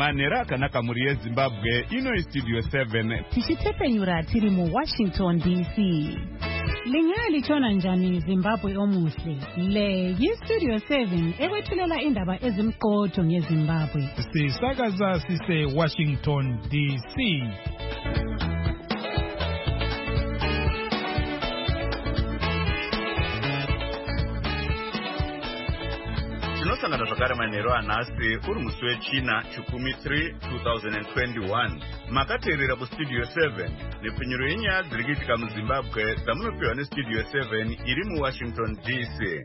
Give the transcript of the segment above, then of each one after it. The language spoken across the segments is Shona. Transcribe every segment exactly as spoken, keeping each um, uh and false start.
Manera akanaka muri yeZimbabwe ino Studio seven. Tichitepenyura tiri mu Washington D C. Lingaya lichona njani Zimbabwe omuhle. Le yi Studio seven ewethulela indaba ezimqotho ngeZimbabwe. Sisakaza sise Washington D C. Tinosangana zvakare manheru anhasi uri musi wechina chikumi three two thousand twenty-one. Makateerera kustudio seven nepfenyuro yenyaya dziri kuitika muZimbabwe dzamunopiwa nestudio seven iri muWashington D C.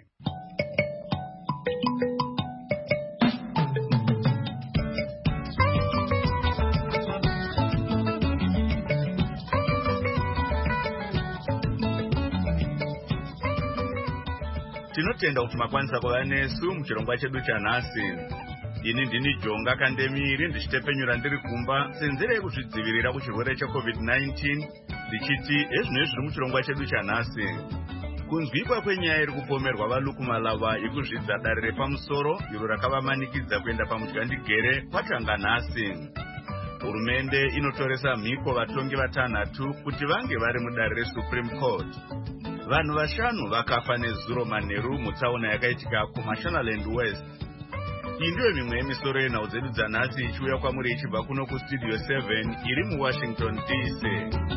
Tinotenda kuti makwanisa kuva nesu muchirongwa chedu chanhasi. Ini ndini Jonga Kandemiri ndichitepenyura ndiri kumba senzera yekuzvidzivirira kuchirwere checovid nineteen ndichiti ezvino zviri muchirongwa chedu chanhasi. Kunzwikwa kwenyaya iri kupomerwa valukumalava yekuzvidza dare repamusoro iro rakavamanikidza kuenda pamudyandegere kwatanga nhasi. Hurumende inotoresa mhiko vatongi vatanhatu kuti vange vari mudare reSupreme Court. Vanhu vashanu vakafa nezuro manheru mutsaona yakaitika kuMashonaland West. Iyi ndiyo mimwe yemisoro yenhau dzedu dzanhasi ichiuya kwamuri ichibva kuno kustudio seven iri muWashington D C.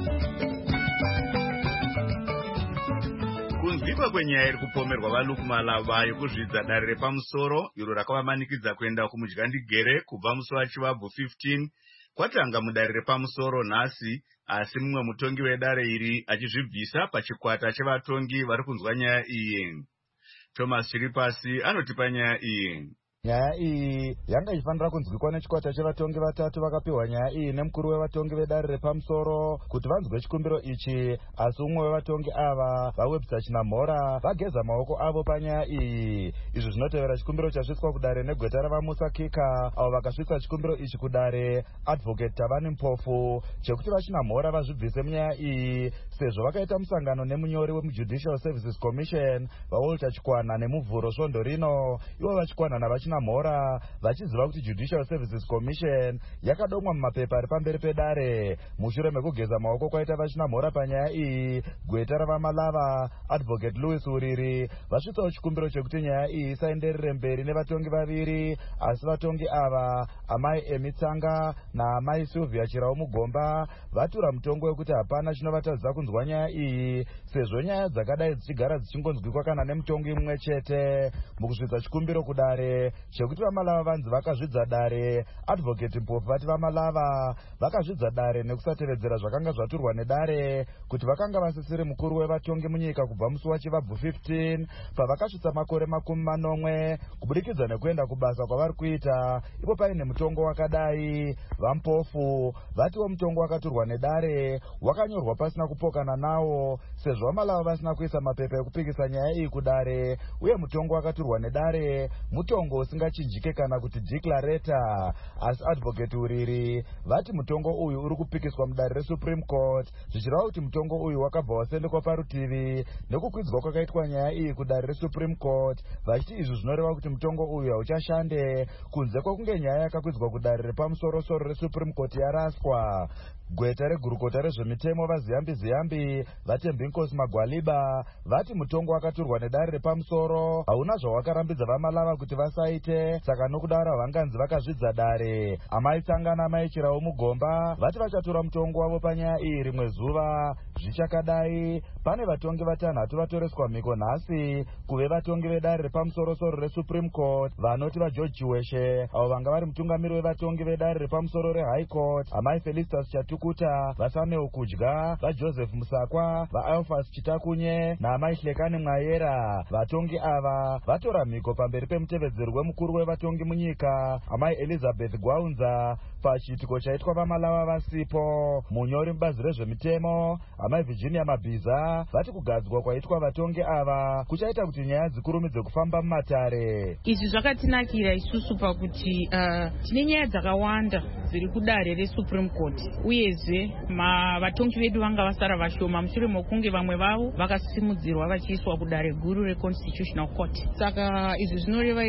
Kunzwikwa kwenyaya iri kupomerwa valukumalava yekuzvidza dare repamusoro iro rakavamanikidza kuenda kumudyandegere kubva musi waChivabvu fifteen kwatanga mudare repamusoro nhasi, asi mumwe mutongi wedare iri achizvibvisa pachikwata chevatongi vari kunzwa nyaya iyi. Thomas Chiripasi anotipa nyaya iyi. Nyaya iyi yanga ichifanira kunzwikwa nechikwata chevatongi vatatu vakapiwa nyaya iyi nemukuru wevatongi vedare repamusoro kuti vanzwe chikumbiro ichi, asi umwe wevatongi ava vawebisa chinamhora vageza maoko avo panyaya iyi. Izvi zvinotevera chikumbiro chasvitswa kudare negweta ravaMusa Kika, avo vakasvitsa chikumbiro ichi kudare Advocate Tavani Mpofu chekuti vachinamhora vazvibvise munyaya iyi, sezvo vakaita musangano nemunyori wemuJudicial Services Commission vaWalter Chikwana nemuvhuro svondo rino, ivo vachikwana navachi namhora vachiziva kuti Judicial Services Commission yakadomwa mumapepa ari pamberi pedare. Mushure mekugeza maoko kwaita vachinamhora panyaya iyi, gweta ravaMalava Advocate Louis Uriri vasvitsawo chikumbiro chekuti nyaya iyi isaenderere mberi nevatongi vaviri, asi vatongi ava amai Emitsanga naamai Sylvia Chirau Mugomba vatura mutongo wekuti hapana chinovatadzisa kunzwa nyaya iyi, sezvo nyaya dzakadai dzichigara dzichingonzwikwa kana nemutongi mumwe chete. Mukusvitsa chikumbiro kudare chekuti vaMalava vanzi vakazvidza dare, Advocate Mpofu vati vaMalava vakazvidza dare nekusatevedzera zvakanga zvaturwa nedare, kuti vakanga vasisiri mukuru wevatongi munyika kubva musi waChivabvu fifteen pavakasvitsa makore makumi manomwe kubudikidza nekuenda kubasa kwavari kuita. Ipo paine mutongo wakadai. vaMpofu vatiwo mutongo wakaturwa nedare wakanyorwa pasina kupokana nawo, sezvo vaMalava vasina kuisa mapepa ekupikisa nyaya iyi kudare, uye mutongo wakaturwa nedare mutongo usingachinjike kana kuti declarator. Asi Advocate Uriri vati mutongo uyu uri kupikiswa mudare reSupreme Court, zvichireva kuti mutongo uyu wakabva wasendekwa parutivi nekukwidzwa kwakaitwa nyaya iyi kudare reSupreme Court, vachiti izvi zvinoreva kuti mutongo uyu hauchashande kunze kwokunge nyaya yakakwidzwa kudare repamusoro-soro reSupreme Court yaraswa. Gweta regurukota rezvemitemo vaZiyambi Ziyambi vaTembinkosi Magwaliba vati mutongo wakaturwa nedare repamusoro hauna zvawakarambidza vaMalava kuti vasaite, saka nokudaro vanganzi vakazvidza dare. Amai Tsanga naamai Chirau Mugomba vati vachatora mutongo wavo panyaya iyi rimwe zuva. Zvichakadai pane vatongi vatanhatu vatoreswa mhiko nhasi kuve vatongi vedare repamusoro-soro reSupreme Court vanoti vaGeorge Chiweshe, avo vanga vari mutungamiri wevatongi vedare repamusoro reHigh Court, amai Felicitas Chatukuta, vaSamuel Kudya, vaJoseph Musakwa, vaAlphas Chitakunye naamai Hlekani Mwayera. Vatongi ava vatora mhiko pamberi pemutevedzeri wemukuru wevatongi munyika, amai Elizabeth Gwaunza, pachiitiko chaitwa vaMalava vasipo. Munyori mubazi rezvemitemo amai Virginia Mabhiza vati kugadzwa kwaitwa vatongi ava kuchaita kuti nyaya dzikurumidze kufamba mumatare. Izvi zvakatinakira isusu pakuti uh, tine nyaya dzakawanda dziri kudare reSupreme Court, uyezve vatongi vedu vanga vasara vashoma mushure mokunge vamwe vavo vakasimudzirwa vachiiswa kudare guru reConstitutional Court. Saka izvi zvinoreva izvo kuti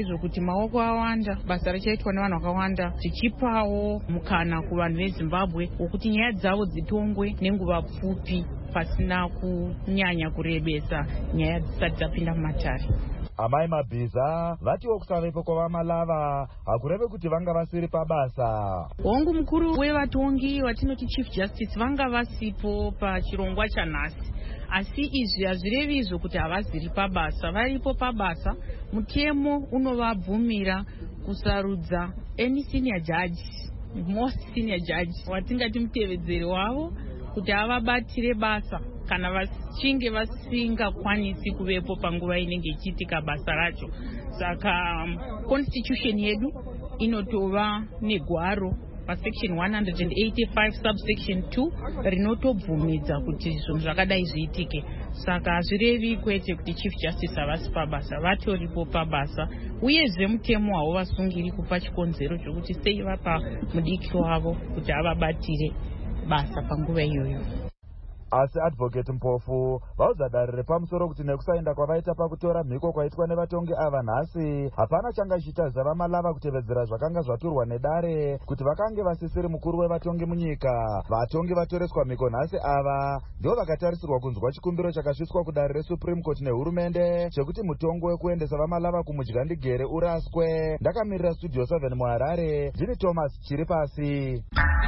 maoko awanda, basa richaitwa nevanhu vakawanda, zvichipawo mukana kuvanhu veZimbabwe wokuti nyaya dzavo dzitongwe nenguva pfupi pasina kunyanya kurebesa nyaya dzisati dzapinda mumatare. Amai Mabhiza vatiwo kusavepo kwavamalava hakureve kuti vanga vasiri pabasa. Hongu mukuru wevatongi watinoti Chief Justice vanga vasipo pachirongwa chanhasi, asi izvi hazvirevi izvo kuti havaziri pabasa. Varipo pabasa. Mutemo unovabvumira kusarudza any senior judge, most senior judge watingati mutevedzeri wavo kuti avabatire basa kana vachinge vasingakwanisi kuvepo panguva inenge ichiitika basa racho. Saka um, constitution yedu inotova negwaro pasection one eighty-five subsection two rinotobvumidza kuti zvinhu zvakadai zviitike. Saka hazvirevi kwete kuti Chief Justice havasi pabasa, vatoripo pabasa. Uyezve mutemo havo vasungiri kupa chikonzero chokuti sei vapa mudiki wavo kuti avabatire basa panguva iyoyo. Asi Advocate Mpofu vaudza dare repamusoro kuti nekusaenda kwavaita pakutora mhiko kwaitwa nevatongi ava nhasi hapana changa chiita zavamalava kutevedzera zvakanga zvaturwa nedare kuti vakange vasisiri mukuru wevatongi munyika. Vatongi vatoreswa mhiko nhasi ava ndivo vakatarisirwa kunzwa chikumbiro chakasviswa kudare reSupreme Court nehurumende chekuti mutongo wekuendesa vamalava kumudyandigere uraswe. Ndakamirira Studio seven muHarare, ndini Thomas Chiripasi.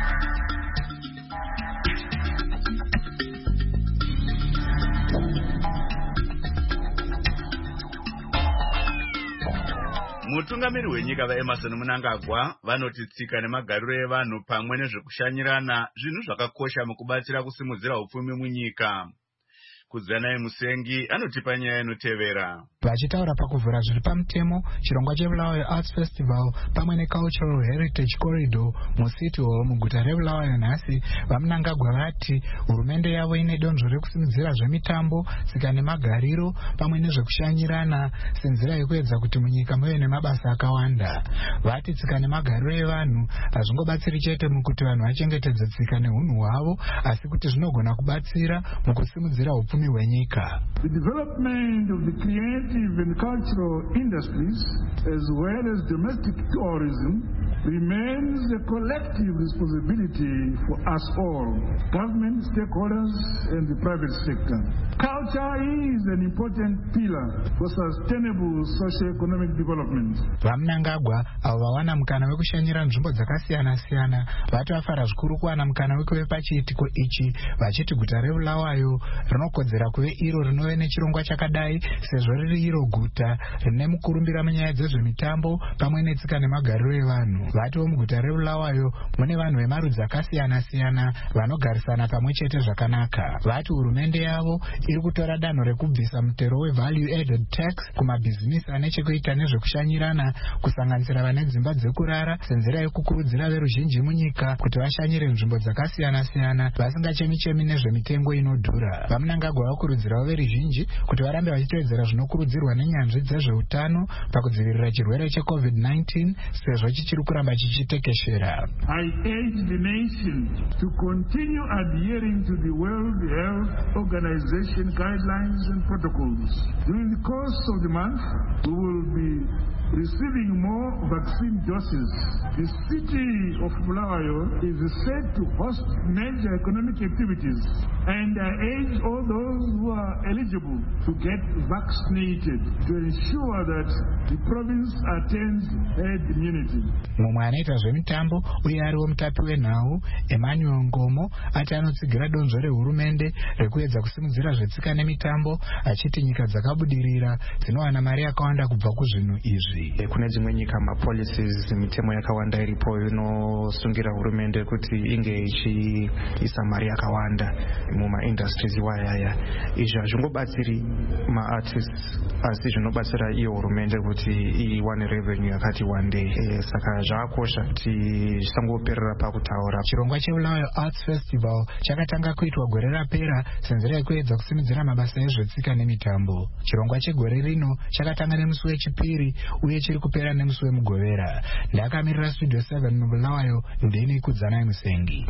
Mutungamiri wenyika vaEmerson Mnangagwa vanoti tsika nemagariro evanhu pamwe nezvekushanyirana zvinhu zvakakosha mukubatsira kusimudzira upfumi munyika. Kudzanai Musengi anotipa nyaya inotevera. Vachitaura pakuvhura zviri pamutemo chirongwa cheBulawayo Arts Festival pamwe neCultural Heritage Corridor muCity Hall muguta reBulawayo nhasi, vaMnangagwa vati hurumende yavo ine donzvo rekusimudzira zvemitambo, tsika nemagariro pamwe nezvekushanyirana senzira yekuedza kuti munyika muve nemabasa akawanda. Vati tsika nemagariro evanhu hazvingobatsiri chete mukuti vanhu vachengetedze tsika nehunhu hwavo, asi kuti zvinogona kubatsira mukusimudzira upfumi hwenyika. The development of the creative and cultural industries as well as domestic tourism remains a collective responsibility for us all, government, stakeholders and the private sector. Culture is an important pillar for sustainable socio-economic development. VaMnangagwa avo vawana mukana wekushanyira nzvimbo dzakasiyana-siyana vati vafara zvikuru kuwana mukana wekuve pachiitiko ichi, vachiti guta reBulawayo rinokodzera kuve iro rinove nechirongwa chakadai sezvo riri iro guta rine mukurumbira munyaya dzezvemitambo pamwe netsika nemagariro evanhu. Vatiwo muguta reBulawayo mune vanhu vemarudzi akasiyana-siyana vanogarisana pamwe chete zvakanaka. Vati hurumende yavo iri kutora danho rekubvisa mutero wevalue added tax kumabhizinisi ane chekuita nezvekushanyirana, kusanganisira vane dzimba dzekurara, senzira yekukurudzira veruzhinji munyika kuti vashanyire nzvimbo dzakasiyana-siyana vasingachemi-chemi nezvemitengo inodhura. VaMnangagwa vakurudzirawo veruzhinji kuti varambe vachitevedzera zvinokurudzirwa nenyanzvi dzezveutano pakudzivirira chirwere checovid nineteen sezvo chichiri kuramba chichitekeshera. I urge the nation to continue adhering to the World Health Organization guidelines and protocols. During the course of the month, we will be receiving more vaccine doses. The city of Bulawayo is set to host major economic activities, and I urge all those who are eligible to get vaccinated to ensure that the province attains herd immunity. Mumwe anoita zvemitambo uye ariwo mutapi wenhau Emmanuel Ngomo ati anotsigira donzvo rehurumende rekuedza kusimudzira zvetsika nemitambo, achiti nyika dzakabudirira dzinowana mari yakawanda kubva kuzvinhu izvi. Kune dzimwe nyika mapolicies mitemo yakawanda iripo inosungira hurumende kuti inge ichiisa mari yakawanda muma industries wayaya. Izvi hazvingobatsiri maartists asi zvinobatsira iyo hurumende kuti iwane revenue yakati wande. E, saka zvakosha tisangoperera pakutaura. Chirongwa cheBulawayo Arts Festival chakatanga kuitwa gore rapera senzira yekuedza kusimudzira mabasa ezvetsika nemitambo. Chirongwa chegore rino chakatanga nemusi wechipiri uye chiri kupera nemusi wemugovera. Ndakamirira Studio seven muBulawayo, ndini Kudzanai Musengi.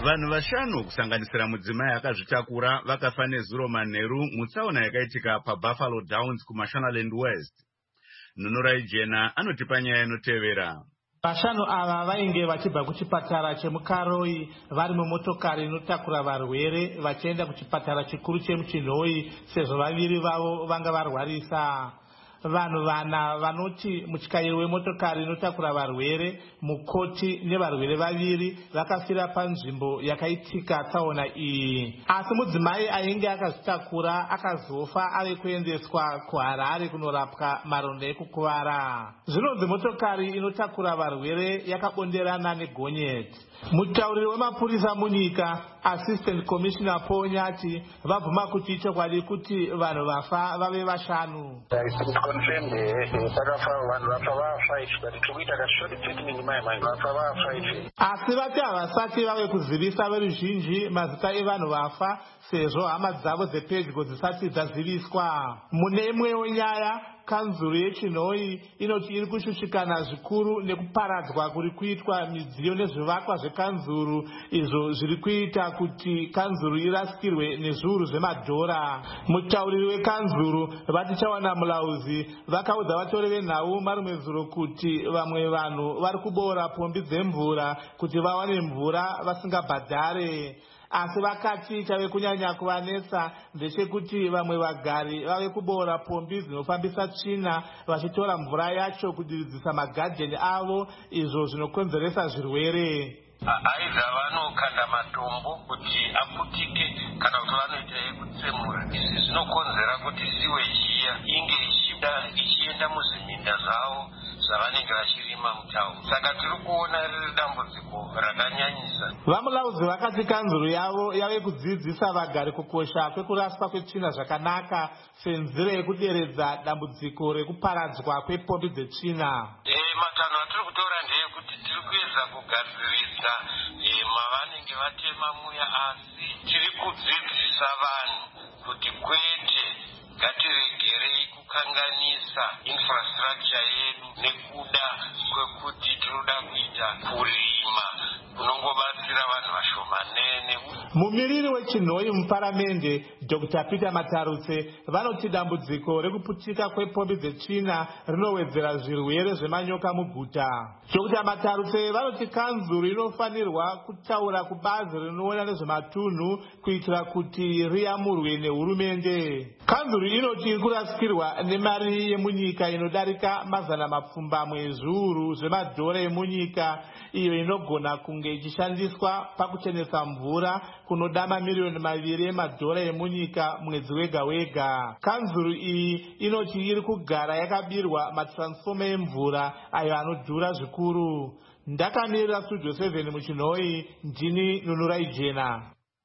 Vanhu vashanu kusanganisira mudzimai akazvitakura vakafa nezuro manheru mutsaona yakaitika paBuffalo Downs kuMashonaland West. Nunurai Jena anotipa nyaya inotevera. Vashanu ava vainge vachibva kuchipatara chemukaroi vari mumotokari inotakura varwere vachienda kuchipatara chikuru chemuchinhoi sezvo vaviri vavo vanga varwarisa. Vanhu vana vanoti mutyairi wemotokari inotakura varwere, mukoti nevarwere vaviri vakafira panzvimbo yakaitika tsaona iyi. Asi mudzimai ainge akazvitakura akazofa ave kuendeswa kuHarare kunorapwa maronda ekukuvara. Zvinonzi motokari inotakura varwere yakabonderana negonyeti. Mutauriri wemapurisa munyika, Assistant Commissioner Paul Nyati, vabvuma kuti chokwadi kuti vanhu vafa vave vashanu. Asi vati havasati vave kuzivisa veruzhinji mazita evanhu vafa sezvo hama dzavo dzepedyo dzisati dzaziviswa. Mune imwewo nyaya, kanzuru yechinhoi inoti iri kushushikana zvikuru nekuparadzwa kuri kuitwa midziyo nezvivakwa zvekanzuru izvo zviri kuita kuti kanzuru irasikirwe nezviuru zvemadhora. Mutauriri wekanzuru vati chawana mulauzi vakaudza vatori venhau marume zuro kuti vamwe vanhu vari kuboora pombi dzemvura kuti vawane mvura vasingabhadhare. Asi vakati chave kunyanya kuvanetsa ndechekuti vamwe vagari vave kuboora pombi dzinofambisa tsvina vachitora mvura yacho kudiridzisa magadheni avo, izvo zvinokonzeresa zvirwere. Aidha vanokanda matombo kuti aputike kana kuti vanoita yekutsemura. Izvi zvinokonzera kuti siweji iya inge ichida ichienda muzviminda zvavo zvavanenge vachirima mutaundi. Saka tiri kuona riri dambudziko rakanyanyisa. Vamulauzi vakati kanzuru yavo yave kudzidzisa vagari kukosha kwekuraswa kwetsvina zvakanaka senzira yekuderedza dambudziko rekuparadzwa kwepombi dzetsvina. Matanho atiri kutora ndeyekuti tiri kuedza kugadziridza mavanenge vatema muya, asi tiri kudzidzisa vanhu kuti kwete ngatiregerei kukanganisa infrastructure yedu nekuda kwekuti tinoda kuita kurima kunongobatsira vanhu vashomanene. Mumiriri wechinhoi muparamende Doctor Peter Matarutse vanoti dambudziko rekuputika kwepombi dzetsvina rinowedzera zvirwere zvemanyoka muguta. Doctor Matarutse vanoti kanzuru inofanirwa kutaura kubazi rinoona nezvematunhu kuitira kuti riyamurwe nehurumende. Kanzuru inoti iri kurasikirwa nemari yemunyika inodarika mazana mapfumbamwe zviuru zvemadhora emunyika, iyo inogona kunge ichishandiswa pakuchenesa mvura kunoda mamiliyoni maviri emadhora emunyika mwedzi wega wega. Kanzuru iyi inoti iri kugara yakabirwa matransfoma emvura ayo anodhura zvikuru. Ndakamirira Studio seven muchinhoi, ndini Nunurai Jena.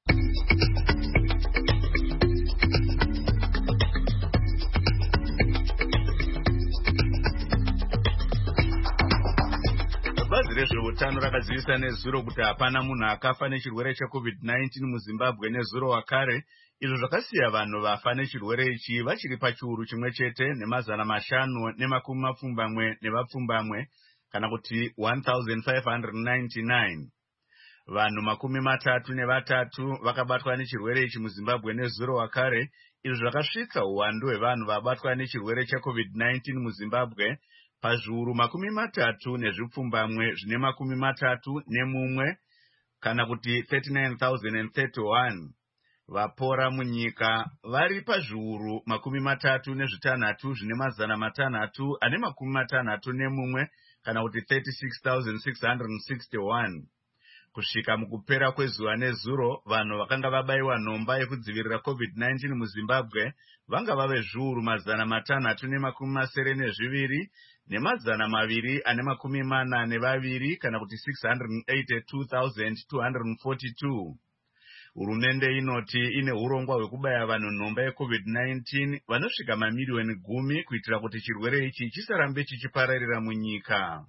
Bazi rezveutano rakazivisa nezuro kuti hapana munhu akafa nechirwere checovid nineteen muZimbabwe nezuro wakare, izvo zvakasiya vanhu vafa nechirwere ichi vachiri pachiuru chimwe chete nemazana mashanu nemakumi mapfumbamwe nevapfumbamwe, kana kuti one thousand five hundred ninety-nine. Vanhu makumi matatu nevatatu vakabatwa nechirwere ichi muZimbabwe nezuro wakare, izvo zvakasvitsa uwandu hwevanhu vabatwa nechirwere checovid nineteen muZimbabwe pazviuru makumi matatu nezvipfumbamwe zvine makumi matatu nemumwe, kana kuti thirty-nine thousand thirty-one. Vapora munyika vari pazviuru makumi matatu nezvitanhatu zvine mazana matanhatu ane makumi matanhatu nemumwe, kana kuti thirty-six thousand six hundred sixty-one. Kusvika mukupera kwezuva nezuro, vanhu vakanga vabayiwa nhomba yekudzivirira covid nineteen muZimbabwe vanga vave zviuru mazana matanhatu nemakumi masere nezviviri nemazana maviri ane makumi mana nevaviri, kana kuti six hundred eighty-two thousand two hundred forty-two. Hurumende inoti ine urongwa hwekubaya vanhu nhomba yecovid nineteen vanosvika mamiliyoni gumi kuitira kuti chirwere ichi chisarambe chichipararira munyika.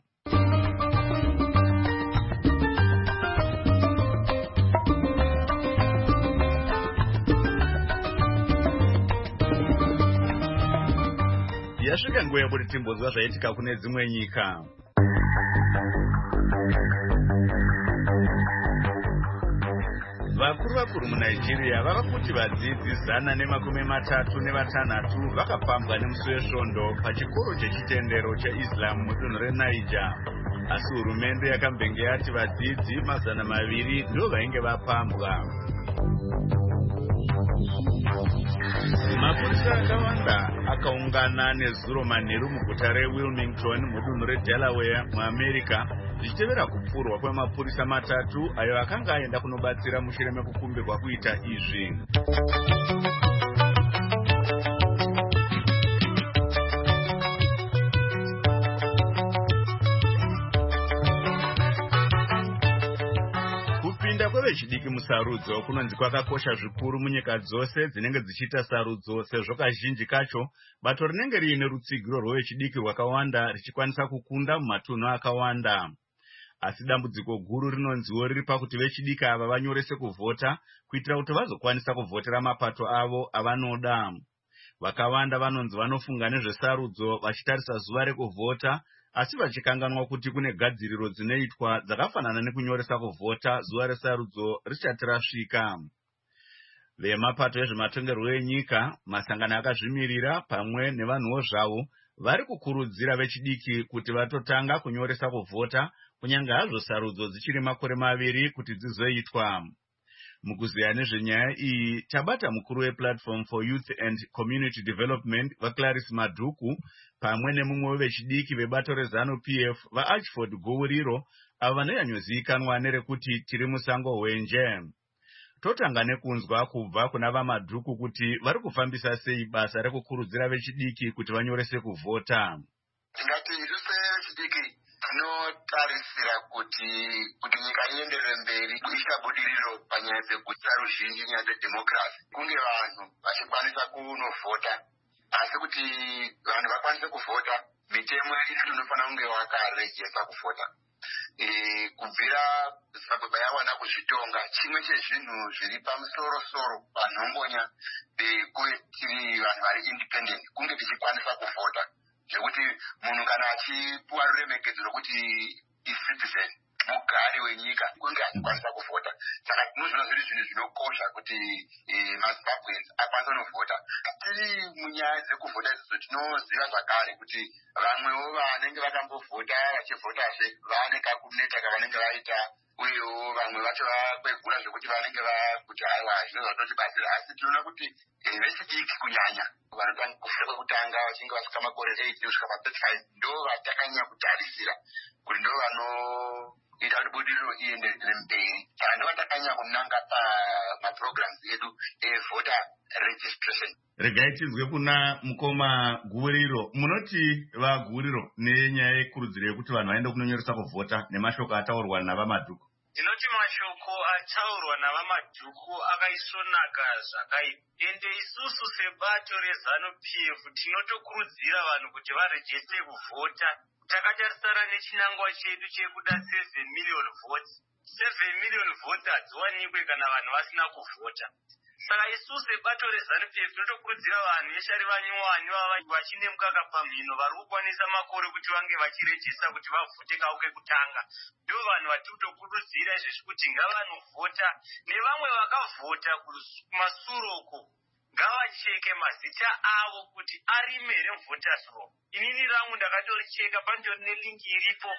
Yasvika nguva yekuti timbonzwa zvaitika kune dzimwe nyika. vakuru vakuru muNigeria vava kuti vadzidzi zana nemakumi matatu nevatanhatu vakapambwa nemusi wesvondo pachikoro chechitendero cheislam mudunhu reNiger, asi hurumende yakambenge yati vadzidzi mazana maviri ndo vainge vapambwa. Mapurisa akawanda akaungana nezuro manheru muguta reWilmington mudunhu reDelaware muAmerica zvichitevera kupfurwa kwemapurisa matatu ayo akanga aenda kunobatsira mushure mekukumbirwa kuita izvi. Kwevechidiki musarudzo kunonzi kwakakosha zvikuru munyika dzose dzinenge dzichiita sarudzo, sezvo kazhinji kacho bato rinenge riine rutsigiro rwevechidiki rwakawanda richikwanisa kukunda mumatunhu akawanda. Asi dambudziko guru rinonziwo riri pakuti vechidiki ava vanyorese kuvhota kuitira kuti vazokwanisa kuvhotera mapato avo avanoda. Vakawanda vanonzi vanofunga nezvesarudzo vachitarisa zuva rekuvhota, asi vachikanganwa kuti kune gadziriro dzinoitwa dzakafanana nekunyoresa kuvhota zuva resarudzo risati rasvika. Vemapato ezvematongerwo enyika, masangano akazvimirira pamwe nevanhuwo zvavo vari kukurudzira vechidiki kuti vatotanga kunyoresa kuvhota kunyange hazvo sarudzo dzichiri makore maviri kuti dzizoitwa. Mukuziya nezvenyaya iyi tabata mukuru wePlatform for Youth and Community Development vaClarice Madhuku pamwe nemumwe wevechidiki vebato reZANU P F vaAchford Gowuriro avo vanonyanyozivikanwa nerekuti tiri musango hwenje. Totanga nekunzwa kubva kuna vaMadhuku kuti vari kufambisa sei basa rekukurudzira vechidiki kuti vanyorese kuvhota. Tingati isu vechidiki tinotarisira kuti kuti nyika ienderere mberi kuisa budiriro panyaya dzekuisa ruzhinji nyaya dzedemokirasi kunge vanhu vachikwanisa kunovhota, asi kuti vanhu vakwanise kuvhota mitemo yedu inofanira kunge vakarejesa kuvhota. E, kubvira sababa yawana kuzvitonga chimwe chezvinhu zviri pamusoro-soro panhongonya bekuve tiri vanhu vari independent kunge tichikwanisa kuvhota, zvekuti munhu kana achipuwa ruremekedzo rwekuti icitizen mugari wenyika kunge achikwanisa kuvhota. Saka tinozviona zviri zvinhu zvinokosha kuti maZimbabweans akwanisa kunovhota. Tiri munyaya dzekuvhota idzodzo tinoziva zvakare kuti vamwewo vanenge vakambovhota vachivhotazve vane kakuneta kavanenge vaita, uyewo vamwe vacho vakwegura zvekuti vanenge vakuti haiwa zvino zvatotibatsira. Asi tinoona kuti vechidiki kunyanya vanotanga kufika kwekutanga vachinge vasvika makore eight kusvika pa-thirty-five ndo vatakanyanya kutarisira kuti ndo vanoita kuti budiriro ienderere mberi. Saka ndo vatakanyanya kunanga pamaprograms edu evoter registration. Regai tizwe kuna mukoma Gowuriro. Munoti vaGowuriro nenyaya yekurudziro yekuti vanhu vaende kunonyoresa kuvhota nemashoko ataurwa navaMadhuku. Ndinoti mashoko ataurwa navaMadhuku akaisonaka zvakaipa, ende isusu sebato reZANU P F tinotokurudzira vanhu kuti varejeste kuvhota. Takatarisana nechinangwa chedu chekuda seven million votes. seven million votes hadziwanikwe kana vanhu vasina kuvhota. Saka isusu sebato reZANU P F tinotokurudzira vanhu veshari vanyuwani vava vachine mukaka pamhino vari kukwanisa makore kuti vange vachirejista kuti vavhote kawo kekutanga. Ndo vanhu vatiri kutokurudzira izvezvi kuti ngavanovhota, nevamwe vakavhota kumasuroko ngavacheke mazita avo kuti arime here muvhoters roll. Inini rangu ndakatoricheka, pandori nelingi iripo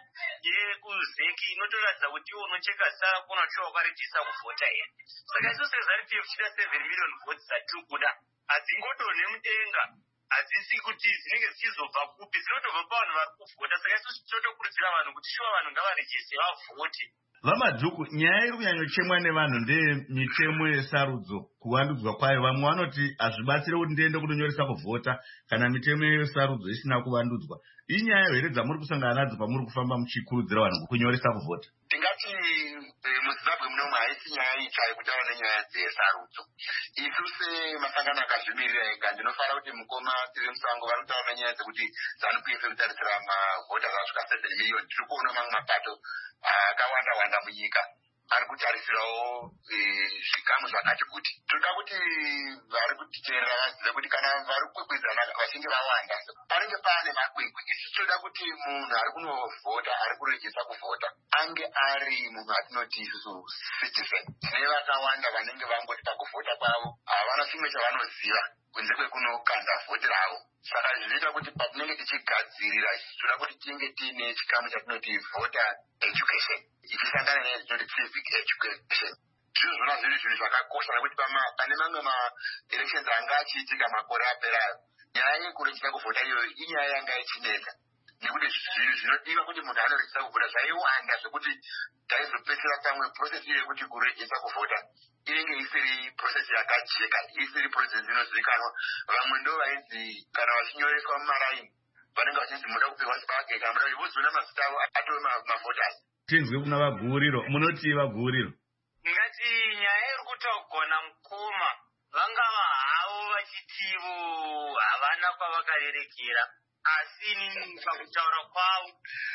yekuzeki inotoratidza kuti iwo unocheka zita kunotsva wakarejista kuvhota here. Saka isu seZANU P F chida seven million votes dzatiri kuda hadzingodonhe mudenga, hadzisi kuti dzinenge dzichizobva kupi, dzinotobva pavanhu vari kuvhota. Saka isu tinotokurudzira vanhu kuti shuwa vanhu ngavarejeste vavhote. VaMadhuku, nyaya iri kunyanyochemwa nevanhu ndeye mitemo yesarudzo kuvandudzwa kwayo. Vamwe vanoti hazvibatsire kuti ndiende kunonyoresa kuvhota kana mitemo yesarudzo isina kuvandudzwa. Inyaya here dzamuri kusangana nadzo pamuri kufamba muchikurudzira vanhu kunyoresa kuvhota? Tingati muZimbabwe munomwe haisi nyaya itsva yekutaura nenyaya dzesarudzo. Isu semasangano akazvimirira ega ndinofanira kuti mukoma tiri musango vari kutaura nenyaya dzekuti ZANU P F kutarisira mavhota asvika seven million. Tiri kuona mamwe mapato akawanda wanda munyika ari kutarisirawo zvigamu zvakati kuti. Toda kuti vari kutiteerera vazive kuti kana vari kukwekwedzana vachinge vawanda panenge paane makwekwe. Isu toda kuti munhu ari kunovhota, ari kurejesta kuvhota, ange ari munhu atinoti isusu citizen. Tine vakawanda vanenge vangoti pakuvhota kwavo havana chimwe chavanoziva kunze kwekunokanda vhoti ravo. Saka zvinoita kuti patinenge tichigadzirira tichitoda kuti tinge tiine chikamu chatinoti voter education, ichisangana netinoti civic education. Zvino zvona zviri zvinhu zvakakosha nekuti pane mamwe ma-elections anga achiitika makore aperayo, nyaya yekurechera kuvhota iyoyo inyaya yanga ichinetsa. Nekuti zvinhu zvinodiwa kuti munhu anorechera kuvhota zvaiwanda zvekuti taizopedzera pamwe process iyo yekuti kurechera kuvhota inenge isiri process yakajeka, isiri process inozivikanwa. Vamwe ndo vainzi kana vachinyoreswa mumaraini vanenge vachinzi muda kupiwa sipake kana muda vozoona mazita avo atove mavhoters. Tinzwe kuna vaguriro, munoti vaguriro ngati nyaya iri kutogona mukoma vangava havo vachitivo havana kwavakarerekera, asi pakutaura kwavo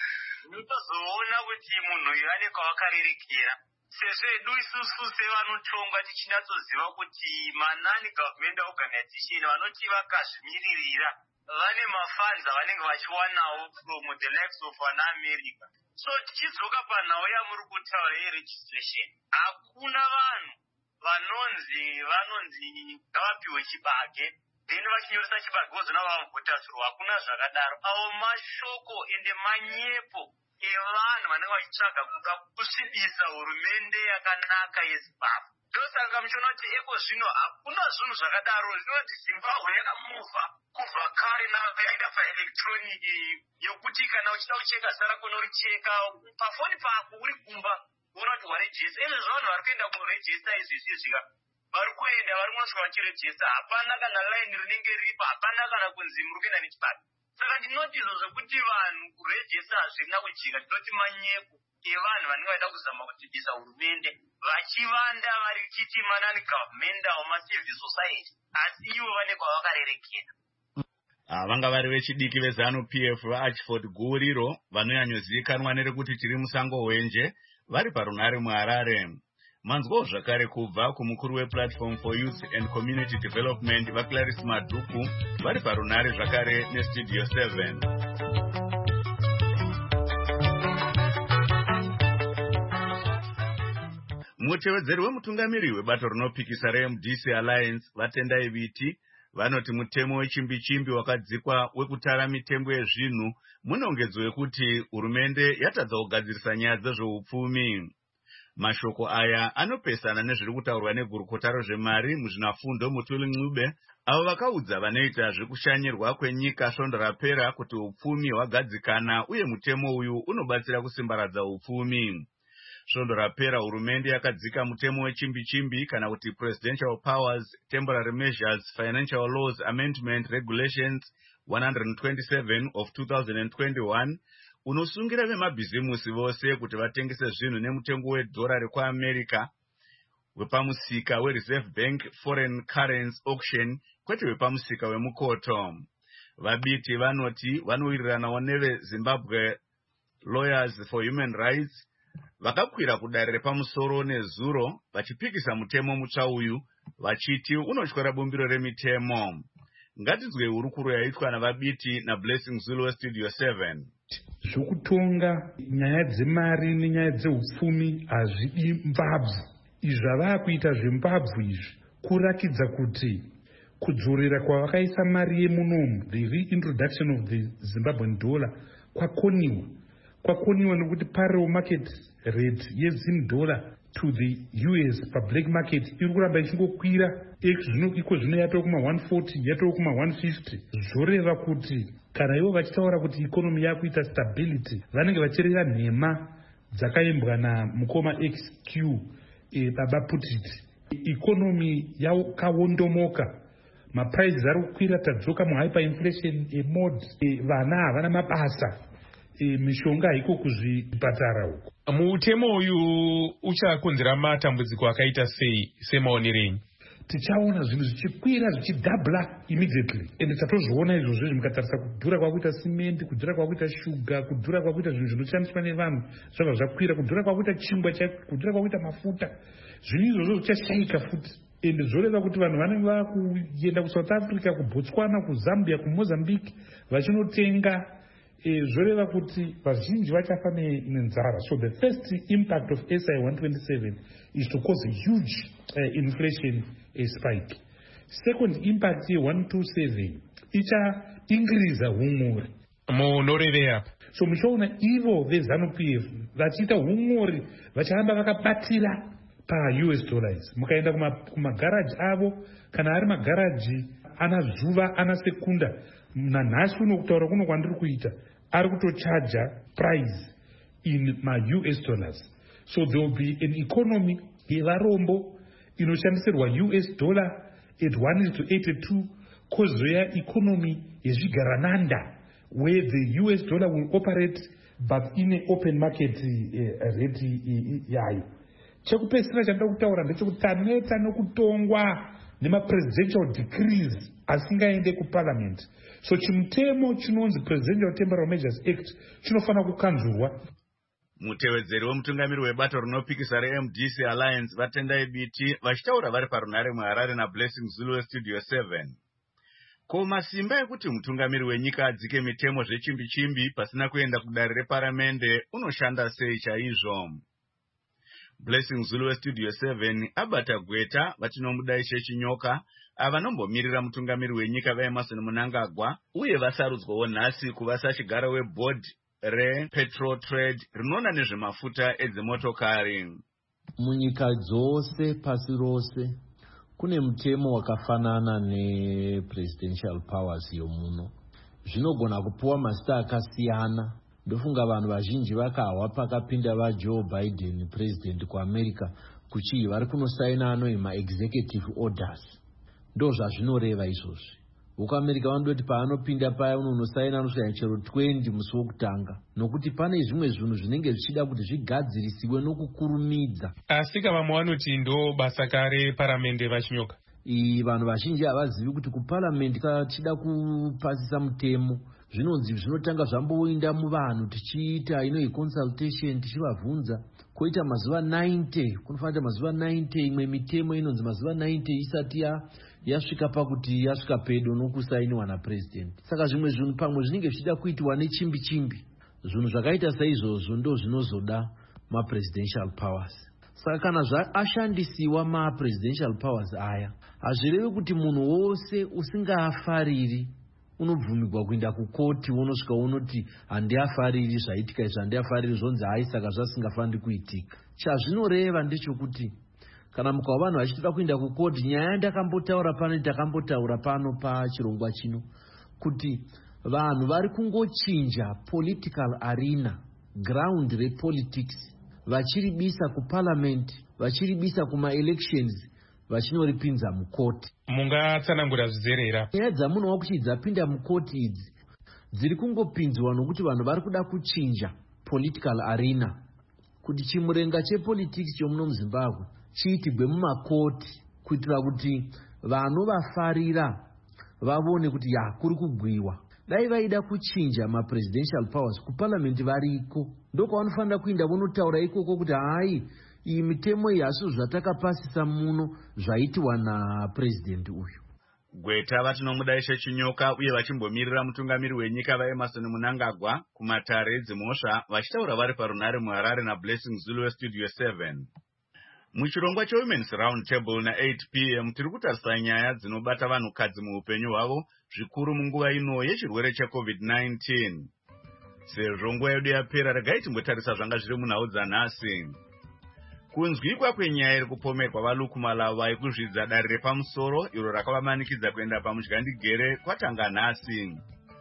unotozoona kuti munhu uyu ane kwavakarerekera. Sezvo edu isusu sevanotongwa tichinatsoziva kuti manani government organization vanoti vakazvimiririra vane mafunds avanenge vachiwanawo from the likes of an America. So tichidzoka panhau yamuri kutaura yeregistration, hakuna vanhu vanonzi vanonzi ngavapiwe chibage then vachinyoresa chibage vozona vavavotasirwa. Hakuna zvakadaro. Avo mashoko ende manyepo evanhu vanenge vachitsvaga kuda kusvibisa hurumende yakanaka yeZimbabwe. Ndosaka muchiona kuti eko zvino hakuna zvinhu zvakadaro. Zvinoti Zimbabwe yakamuvha kubva kare navaida paelectronic yokuti kana uchida kucheka zita rako unoricheka pafoni pako uri kumba uona kuti warejista. Izvi zvavanhu vari kuenda kurejista izvizvi zvika vari kuenda vari kunosvika vachirejista, hapana kana laini rinenge riripo, hapana kana kunzi muri kuenda nechibage. Saka ndinoti izvo zvekuti vanhu kurejista hazvina kujika, ndinoti manyepo evanhu vanenge vaida kuzama kudzivisa hurumende vachivanda varichiti manani government avo macivil society, asi ivo vane kwavakarerekera. vanga vari vechidiki vezanu P F vaAchford Guriro vanonyanyozivikanwa nerekuti tiri musango hwenje vari parunare muHarare. Manzwawo zvakare kubva kumukuru wePlatform for Youth and Community Development vaClarice Madhuku vari parunare zvakare neStudio seven. Mutevedzeri wemutungamiri webato rinopikisa reM D C Alliance vatendai Biti vanoti mutemo wechimbi-chimbi wakadzikwa wekutara mitembo yezvinhu munongedzo wekuti hurumende yatadza kugadzirisa nyaya dzezveupfumi. Mashoko aya anopesana nezviri kutaurwa negurukota rezvemari muzvinafundo Mutuli Ncube avo vakaudza vanoita zvekushanyirwa kwenyika svondo rapera kuti upfumi hwagadzikana uye mutemo uyu unobatsira kusimbaradza upfumi. Svondo rapera hurumende yakadzika mutemo wechimbi-chimbi kana kuti Presidential Powers Temporary Measures Financial Laws Amendment Regulations one twenty-seven of two thousand twenty-one unosungira vemabhizimusi vose kuti vatengese zvinhu nemutengo wedhora rekuAmerica wepamusika weReserve Bank Foreign Currency Auction kwete wepamusika wemukoto. Vabiti vanoti vanowiriranawo neveZimbabwe Lawyers for Human Rights vakakwira kudare repamusoro nezuro vachipikisa mutemo mutsva uyu vachiti unotyora bumbiro remitemo. Ngatinzwe hurukuro yaitwa navabiti naBlessing Zulu weStudio seven. Zvokutonga nyaya dzemari nenyaya dzeupfumi hazvidi mbabvu. Izvi zvavakuita zvembabvu izvi kurakidza kuti kudzorera kwavakaisa mari yemunomu, the reintroduction of the Zimbabwean dollar, kwakoniwa kwakoniwa nekuti parallel market rate yeZim dollar to the U S public market iri kuramba ichingokwira. Zvino iko zvino yatova kuma one forty yatova kuma one fifty. Zvoreva kuti kana ivo vachitaura kuti ikonomi yakuita stability vanenge vachireva nhema dzakaimbwa namukoma X Q e, baba Putiti. Ikonomi yakawondomoka, maprices ari kukwira, tadzoka muhyperinflation emod, e, vana havana mabasa, e, mishonga haiko kuzvipatara uko. Mutemo uyu uchakonzera matambudziko akaita sei semaonerenyu? Tichaona zvinhu zvichikwira zvichidhabla immediately, ende tatozviona izvozvo mukatarisa kudhura kwakuita simende, kudhura kwakuita shuga, kudhura kwakuita zvinhu zvinoshandiswa nevanhu zvabva zvakwira, kudhura kwakuita chingwa, kudhura kwakuita mafuta. Zvinhu izvozvo zvichashayika futi, ende zvoreva kuti vanhu vanenge vakuenda kuSouth Africa, kuBotswana, kuZambia, kuMozambique vachinotenga zvoreva kuti vazhinji vachafa nenzara. So the first impact of S I one twenty-seven is to cause a huge uh, inflation uh, spike. Second impact ye one twenty-seven ichaingiriza humori. Munoreve apa. So muchaona ivo veZANU-P F vachiita humori vachahamba vakabatira pa-U S dollars. Mukaenda kumagaraji avo, kana ari magaraji ana zuva ana sekunda, nanhasi kuno kutaura kuno kwandiri kuita ari kutochaja price in ma-U S dollars. So there will be an economy yevarombo inoshandisirwa U S dollar at one is to eighty-two, kozoya economy yezvigarananda where the U S dollar will operate but in an open market uh, rate yayo. Chekupesira chandida kutaura ndechekuti taneta nokutongwa nema-presidential decrees asingaende kuparliament. So chimutemo chinonzi Presidential Temporary Measures Act chinofanira kukanzurwa. Mutevedzeri wemutungamiri webato rinopikisa re-M D C Alliance vatendai biti vachitaura vari parunare muHarare naBlessing Zulu weStudio seven. Ko masimba ekuti mutungamiri wenyika adzike mitemo zvechimbi-chimbi pasina kuenda kudare reparamende unoshanda sei chaizvo? Blessing Zulu weStudio seven abata gweta vatinomudai Chinyoka avanombomirira mutungamiri wenyika vaEmmerson Mnangagwa uye vasarudzwawo nhasi kuva sachigara weboard rePetrol Trade rinoona nezvemafuta edzimotokari. Munyika dzose pasi rose kune mutemo wakafanana nepresidential powers yomuno. Zvinogona kupuwa mazita akasiyana. Ndofunga vanhu vazhinji vakawa pakapinda vaJoe Biden president kuAmerica kuchii vari kunosaina anoi ma-executive orders. Ndo zvazvinoreva izvozvi. UkaAmerica vanodoti paanopinda paya unonosaina anosvika chero twenty musi wokutanga, nokuti pane zvimwe zvinhu zvinenge zvichida kuti zvigadzirisiwe nokukurumidza. Asi vamwe vanoti ndo basa kare paramende vaChinyoka. I vanhu vazhinji havazivi kuti kuparliament kachida kupasisa mutemo zvinonzi zvinotanga zvamboinda muvanhu tichiita inoi consultation tichivabvunza koita mazuva ninety, kunofanira mazuva ninety imwe mitemo inonzi mazuva ninety isati ya yasvika pakuti yasvika pedo nokusainiwa napresident. Saka zvimwe zvinhu pamwe zvinenge zvichida kuitwa nechimbi chimbi. Zvinhu zvakaita saizvozvo ndo zvinozoda ma-presidential powers. Saka kana zvaashandisiwa ma-presidential powers aya, hazvirevi kuti munhu wose usingafariri unobvumirwa kuenda kukoti unosvika unoti handiafariri zvaitika izvi, handiafariri zvonzi hai saka zvasingafaniri kuitika. Chazvinoreva ndechekuti kana mukawa vanhu vachitoda kuenda kukoti, nyaya yandakambotaura pano takambotaura pano pachirongwa chino kuti vanhu vari kungochinja political arena, ground repolitics, vachiribisa kuparliament, vachiribisa kuma-elections, vachinoripinza mukoti. Mungatsanangura zvizerera. Nyaya dzamuno wakuti dzapinda mukoti idzi dziri kungopinzwa nokuti vanhu vari kuda kuchinja political arena kuti chimurenga chepolitics chomuno muZimbabwe chiitigwe mumakoti kuitira kuti vanovafarira vavone kuti ya kuri kubwiwa. Dai vaida kuchinja ma-presidential powers kuparliament variko, ndoko vanofanira kuinda vonotaura ikoko kuti hai iyi mitemo iyi hasi zvatakapasisa muno zvaitiwa napresident uyu. Gweta vatinomudai Chinyoka uye vachimbomirira mutungamiri wenyika vaEmmerson Mnangagwa kumatare edzimhosva vachitaura vari parunare muHarare naBlessing Zulu weStudio seven. Muchirongwa cheWomen's Round Table na-eight p m tiri kutarisa nyaya dzinobata vanhukadzi muupenyu hwavo zvikuru munguva ino yechirwere checovid nineteen. Sezvo nguva yedu yapera, regai timbotarisa zvanga zviri munhau dzanhasi. Kunzwikwa kwenyaya iri kupomerwa vaLukumalawa yekuzvidza dare repamusoro iro rakavamanikidza kuenda pamudyandegere kwatanga nhasi.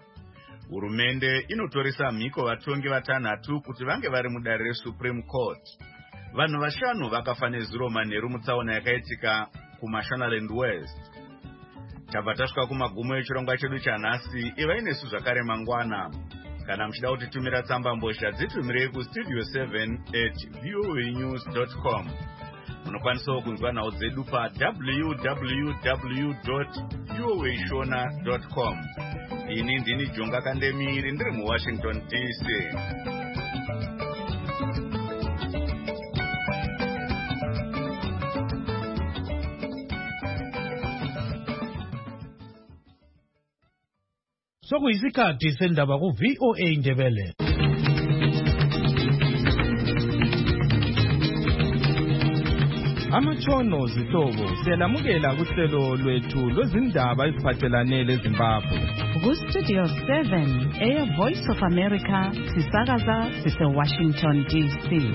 Hurumende inotoresa mhiko vatongi vatanhatu kuti vange vari mudare reSupreme Court. Vanhu vashanu vakafa nezuro manheru mutsaona yakaitika kuMashonaland West. Tabva tasvika kumagumo echirongwa chedu chanhasi. Ivai nesu zvakare mangwana. Kana muchida kutitumira tsamba mbozha dzitumirei kustudio seven at voa news dot com. Munokwanisawo kunzwa nhau dzedu pa w w w dot voa shona dot com. Ini ndini Jonga Kandemiri ndiri muWashington D C. Sokuyisikhathi sendaba ku V O A Ndebele. Amatshono zihlobo siyalamukela kuhlelo lwethu lwezindaba eziphathelane leZimbabwe. Ku Studio seven, Air Voice of America, sisakaza sise Washington D C.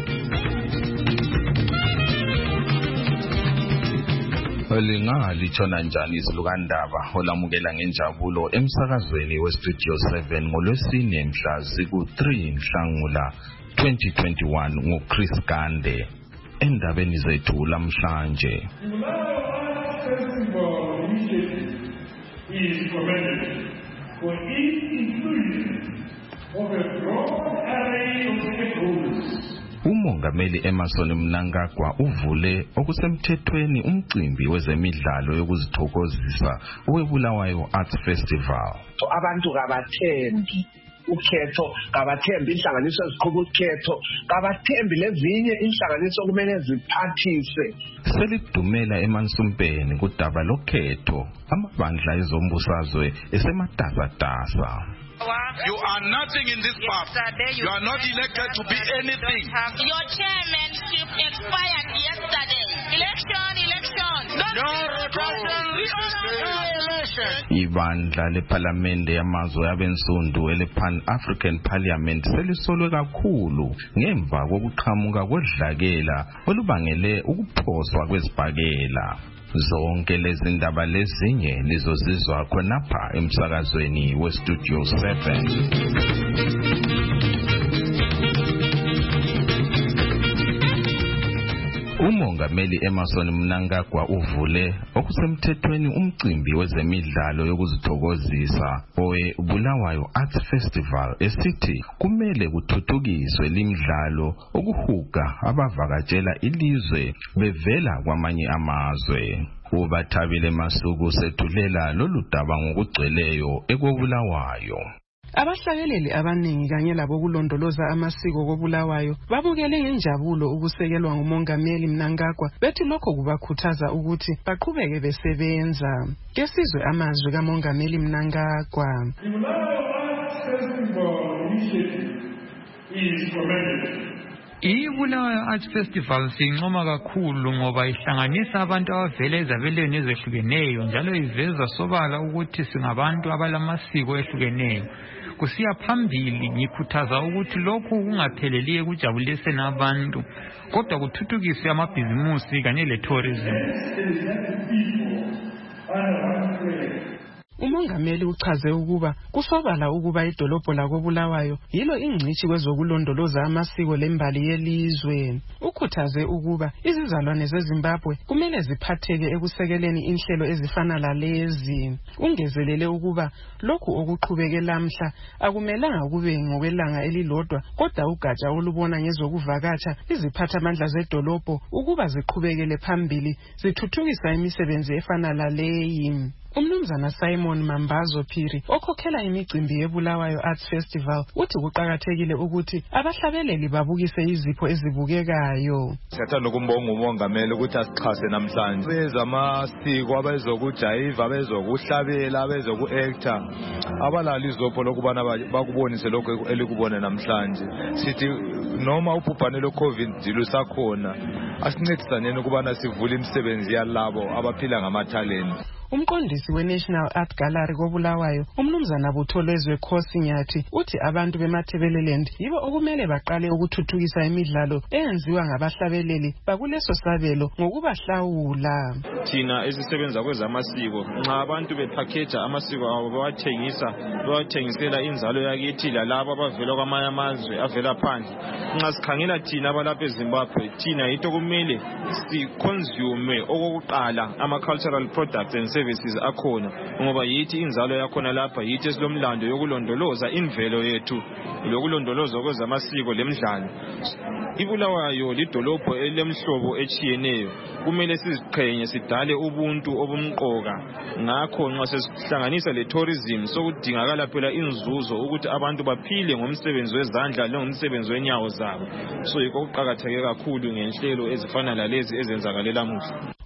Linga lichona njani izilukandaba olamukela ngenjabulo emsakazweni we Studio seven ngolwesine mhla ziku three Nhlangula twenty twenty-one nguChris Gande. Endabeni zethu lamhlanje. Is commended for its inclusion of a broad array of stakeholders. Umongameli Emerson Mnangagwa uvule okusemthethweni umcimbi wezemidlalo yokuzithokozisa weBulawayo Arts Festival. So abantu kabathembi ukhetho, kabathembi inhlanganiso eziqhuba ukhetho, kabathembi lezinye inhlanganiso kumele ziphathise. Selidumela eMansumpeni kudaba lokhetho amabandla ezombusazwe esematasatasa. You are nothing in this party. You are not elected to be anything. Your chairmanship expired yesterday. Election, election. No rotation. No election. Ibandla leParliamente yamazwe abensundu elePan African Parliament selisolwe kakhulu ngemva kokuqhamuka kwedlakela olubangele ukuphoswa kwezibhakela. Zonke lezi ndaba lezinye lizozizwa khonapha emsakazweni we Studio seven. Umongameli Emerson Mnangagwa uvule okusemthethweni umcimbi wezemidlalo yokuzithokozisa oweBulawayo Arts Festival esithi kumele kuthuthukiswe limidlalo okuhuga abavakatshela ilizwe bevela kwamanye amazwe. Ubathabile Masuku sethulela lolu daba ngokugcweleyo ekobulawayo. Abahlakeleli abaningi kanye labo kulondoloza amasiko koBulawayo babukele ngenjabulo ukusekelwa ngumongameli Mnangagwa bethi lokho kubakhuthaza ukuthi baqhubeke besebenza. Kesizwe amazwi kamongameli Mnangagwa. The Bulawayo Arts Festival initiative is commended. iBulawayo Arts Festival sincoma kakhulu ngoba ihlanganisa abantu abavela ezabelweni ezehlukeneyo njalo iveza sobala ukuthi singabantu abalamasiko ehlukeneyo. Kusiya phambili ngikhuthaza ukuthi lokhu kungapheleli ekujabuliseni abantu kodwa kuthuthukiswe amabhizimusi kanye letourism. Umongameli uchaze ukuba kusobala ukuba idolobho lakoBulawayo yilo ingcishi kwezokulondoloza amasiko lembali yelizwe. Ukhuthaze ukuba izizalwane zeZimbabwe kumele ziphatheke ekusekeleni inhlelo ezifana lalezi. Ungezelele ukuba lokhu okuqhubeke lamhla akumelanga kube ngokwelanga elilodwa kodwa ugatsha olubona ngezokuvakatsha iziphatha amandla zedolobho ukuba ziqhubekele phambili zithuthukisa imisebenzi efana laleyi. Umnumzana Simon Mambazo Phiri okhokhela imicimbi yeBulawayo Arts Festival uthi kuqhakathekile ukuthi abahlabeleli babukise izipho ezibukekayo. Siyathanda ukumbonga umongameli ukuthi asixhase namhlanje. Bezamasiko abezokujayiva abezokuhlabela abezokuactor abalala izopho lokubana bakubonise lokho elikubone namhlanje. Sithi noma ubhubhane lo-COVID lusakhona asincedisaneni ukubana sivule imisebenzi yalabo abaphila ngamathalente. Umqondisi we-National Art Gallery koBulawayo umnumzana Butholezwe Khosi Nyathi uthi abantu beMathebeleland yibo okumele baqale ukuthuthukisa imidlalo eyenziwa ngabahlabeleli bakuleso sabelo ngokubahlawula. Thina esisebenza kwezamasiko nxa abantu bephakeja amasiko abo bawathengisa bawathengisela inzalo yakithi lalabo abavela kwamanye amazwe avela phandle. Nxa sikhangela thina abalapha eZimbabwe thina yito kumele si-consume okokuqala ama-cultural products and services akhona ngoba yithi inzalo yakhona lapha yithi esilomlando yokulondoloza imvelo yethu lokulondoloza kwezamasiko lemidlalo. iBulawayo lidolobho elemhlobo echiyeneyo kumele siziqhenye sidale ubuntu obumqoka ngakho nxa sesihlanganisa letourism sokudingakala phela inzuzo ukuthi abantu baphile ngomsebenzi wezandla lengomsebenzi wenyawo zabo so yikho kuqhakatheke kakhulu ngenhlelo ezifana lalezi ezenzakalela namuhla.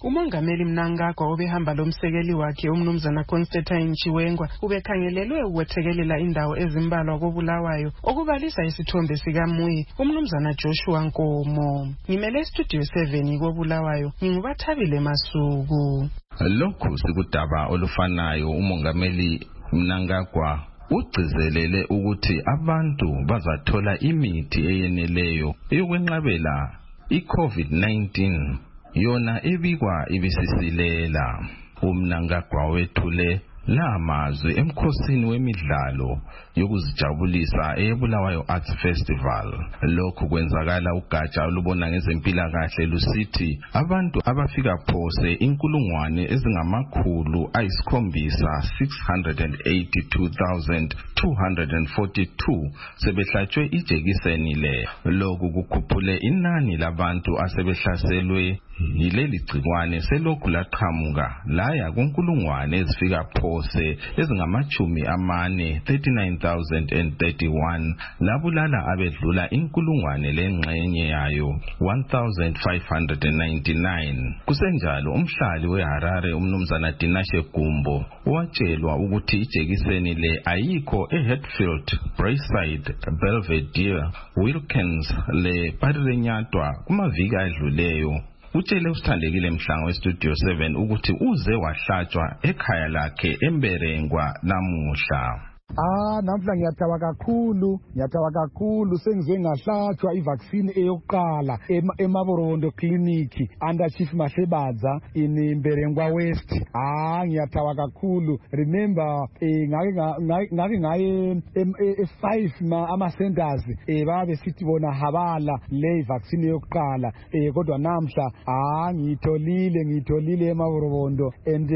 umongameli Mnangagwa obehamba lomsekeli wakhe umnumzana Constantine Chiwengwa ubekhangelelwe ukwethekelela indawo ezimbalwa koBulawayo okubalisa isithombe sikaMuyi umnumzana Joshua Nkomo. Ngimele Studio seven koBulawayo ngingubathabile Masuku. Lokhu sikudaba olufanayo umongameli Mnangagwa ugcizelele ukuthi abantu bazathola imithi eyeneleyo eyokwenqabela i-COVID nineteen yona ebikwa ibisisilela. uMnangagwa wethule lamazwi emkhosini wemidlalo yokuzijabulisa eBulawayo Arts Festival. Lokhu kwenzakala ugatsha olubona ngezempilakahle lusithi abantu abafika phose inkulungwane ezingamakhulu ayisikhombisa six hundred eighty-two thousand two hundred forty-two sebehlatshwe ijekiseni le. Lokhu kukhuphule inani labantu asebehlaselwe yileli gcikwane selokhu laqhamuka laya kunkulungwane ezifika phose ezingamachumi amane thirty-nine thousand thirty-one labulala abedlula inkulungwane lengxenye yayo one thousand five hundred ninety-nine. Kusenjalo umhlali weHarare umnumzana Dinashe Gumbo watshelwa ukuthi ijekiseni le ayikho eHatfield, Braeside, Belvedere, Wilkins le Parirenyatwa kumaviki adluleyo. Utshele usithandekile Mhlanga weStudio seven ukuthi uze wahlatshwa ekhaya lakhe eMberengwa namuhla. Ah namhla ngiyathaba kakhulu ngiyathaba kakhulu sengizwe ngahlatshwa ivaccine eyokuqala eMaborondo Clinic under Chief Mahlebaza in Mberengwa West. Ah ngiyathaba kakhulu. Remember eh ngake ngake ngaye five ama centers eh babe sithi bona habala le vaccine yokuqala eh kodwa namhla ah ngitholile ngitholile eMaborondo and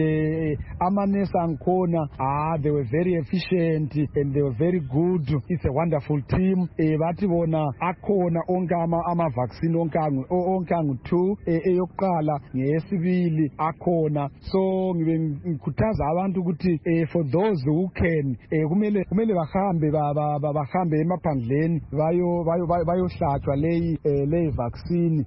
amanesi angikhona ah they were very efficient and they were very good. It's a wonderful team. Bathi bona akhona onke ama vaccine onkangu onkangu two eyokuqala ngeyesibili akhona. So ngibe ngikhuthaza abantu ukuthi for those who can kumele kumele bahambe bahambe emaphandleni bayo bayohlatshwa leyi leyi vaccine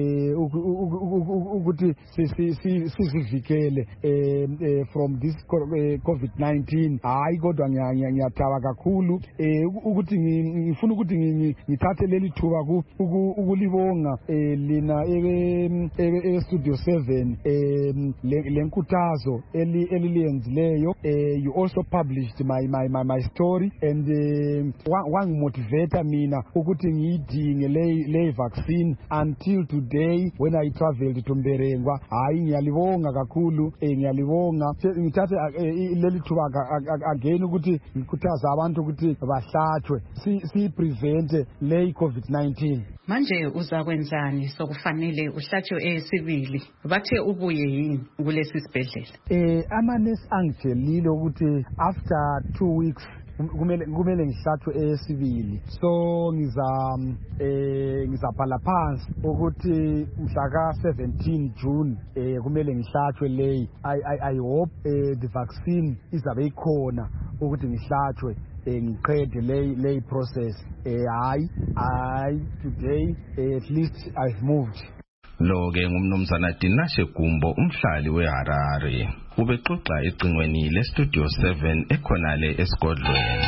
ukuthi sizivikele from this COVID nineteen. Hayi kodwa ngiyathaba kakhulu ukuthi ngifuna ukuthi ngithathe leli thuba ukulibonga lina eStudio seven lenkuthazo eliliyenzileyo. You also published my my my, my story and wangimotivate mina ukuthi ngiyidinge le vaccine until today when I traveled to Mberengwa. Hayi ngiyalibonga kakhulu ngiyalibonga ngithathe leli thuba again ukuthi ngikhuthaza abantu ukuthi bahlatshwe si prevent le COVID nineteen. Manje uzakwenzani sokufanele uhlatshwe esibili bathe ubuye yini kulesi sibhedlela? Eh amanesi angitshelile ukuthi after two weeks kumele kumele ngihlatshwe esibili. So ngiza eh ngizabhala phansi ukuthi mhla ka seventeen June eh kumele ngihlatshwe lay. I I I hope eh, the vaccine izabe ikhona ukuthi ngihlatshwe eh ngiqede lay lay process. Eh hayi I today eh, at least I've moved. Lo ke ngumnumzana Dinashe Gumbo umhlali weHarare ubexoxa ecingweni leStudio seven ekhonale esigodlweni.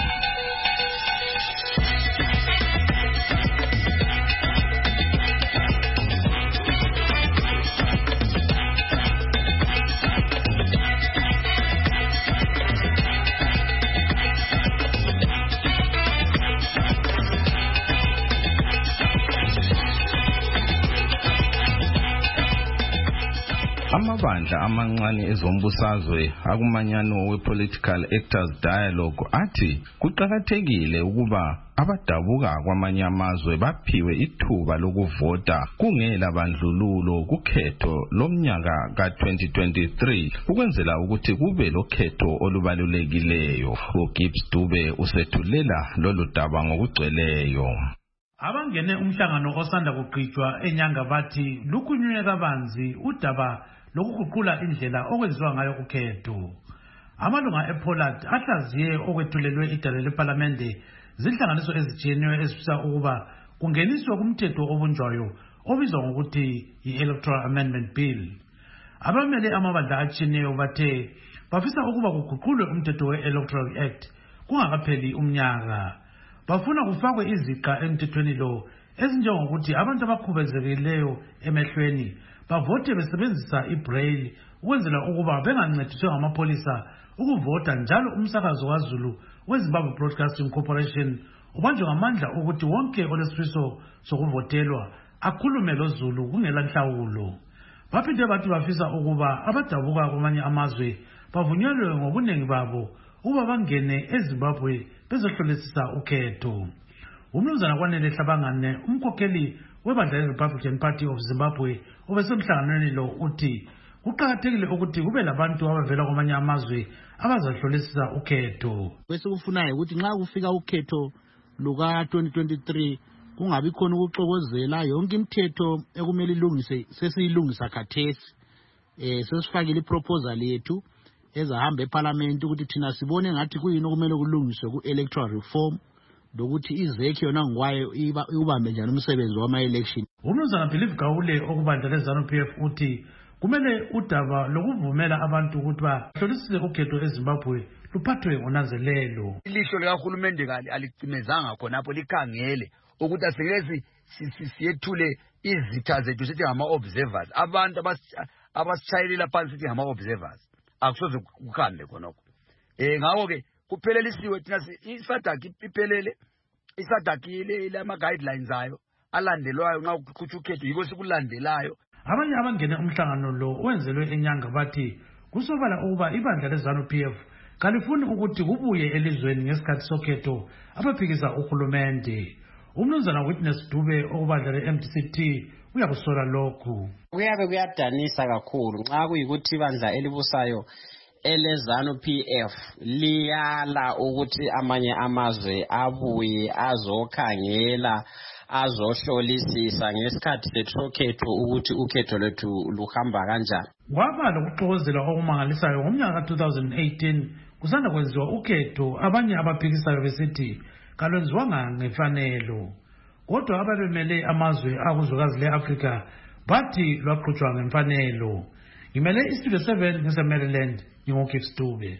Amabandla amancane ezombusazwe akumanyano we-Political Actors Dialogue athi kuqakathekile ukuba abadabuka kwamanye amazwe baphiwe ithuba lokuvota kungela bandlululo kukhetho lomnyaka ka twenty twenty-three ukwenzela ukuthi kube lokhetho olubalulekileyo. uGibbs Dube usethulela lolu daba ngokugcweleyo. Abangene umhlangano osanda kuqhitshwa enyanga bathi lukhulunywe kabanzi udaba lokuguqula indlela okwenziwa ngayo ukhetho. Amalunga ePoland ahlaziye okwethulelwe idale leParlamente zinhlanganiso ezitshiyeneyo ezifisa ukuba kungeniswe kumthetho obunjwayo obizwa ngokuthi i-Electoral Amendment Bill. abamele amabandla atshiyeneyo bathe bafisa ukuba kuguqulwe umthetho we-Electoral Act kungakapheli umnyaka. Bafuna kufakwe iziqa emthethweni lo ezinjengokuthi abantu abakhubazekileyo emehlweni bavote besebenzisa ibraille ukwenzela ukuba bengancediswe ngamapolisa ukuvota, njalo umsakazo kaZulu weZimbabwe Broadcasting Corporation ubanjwe ngamandla ukuthi wonke olesifiso sokuvotelwa akhulume loZulu kungela nhlawulo. Baphinde bathi bafisa ukuba abadabuka kwamanye amazwe bavunyelwe ngobuningi babo ukuba bangene eZimbabwe bezohlolisisa ukhetho. Umnumzana Kwanele Hlabangane, umkhokheli webandla le-Republican Party of Zimbabwe obesemhlanganweni lo, uthi kuqakathekile ukuthi kube labantu abavela kwamanye amazwe abazahlolisisa ukhetho. Besikufunayo ukuthi nxa kufika ukhetho luka twenty twenty-three kungabi khona ukuxokozela, yonke imithetho ekumele ilungise sesiyilungisa khathesi. Eh sesifakile iproposal yethu ezahamba eParliament ukuthi thina sibone ngathi kuyini okumele kulungiswe ku-electoral reform lokuthi izekhe yona ngwayo ibambe njani umsebenzi wama-election. Umnumzana Philip Gawule okubandla le-ZANU P F uthi kumele udaba lokuvumela abantu ukuthi bahlolisise ukhetho eZimbabwe luphathwe ngonanzelelo. Ilihlo likahulumende kali alicimezanga khonapho likhangele ukuthi asingezi siyethule izitha zethu sithi ngama-observers, abantu abasitshayelela phansi sithi ngama-observers. Akusoze kuhambe khonokho. Eh ngawo ke kuphelelisiwe thina isadaki iphelele isadakile lama guidelines ayo alandelwayo nxa kuqhutshwa ukhetho yiko sikulandelayo. Abanye abangene umhlangano lo owenzelwe enyanga bathi kusobala ukuba ibandla le-ZANU P F kalifuni ukuthi kubuye elizweni ngesikhathi sokhetho abaphikisa uhulumende. Umnumzana Witness Dube okubandla le-M D C T uyakusola lokhu. Kuyabe kuyadanisa kakhulu nxa kuyikuthi ibandla elibusayo ele-ZANU P F liyala ukuthi amanye amazwe abuye azokhangela azohlolisisa ngesikhathi sokhetho ukuthi ukhetho lwethu luhamba kanjani. Kwaba lokuxokozela okumangalisayo ngomnyaka two thousand eighteen kusanda kwenziwa ukhetho, abanye abaphikisayo besithi kalwenziwanga ngefanelo, kodwa ababemele amazwe akuzwekazi le-Afrika bathi lwaqhutshwa ngemfanelo. Ngimele iStudio seven ngise-Maryland, ngingu-Gibbs Dube.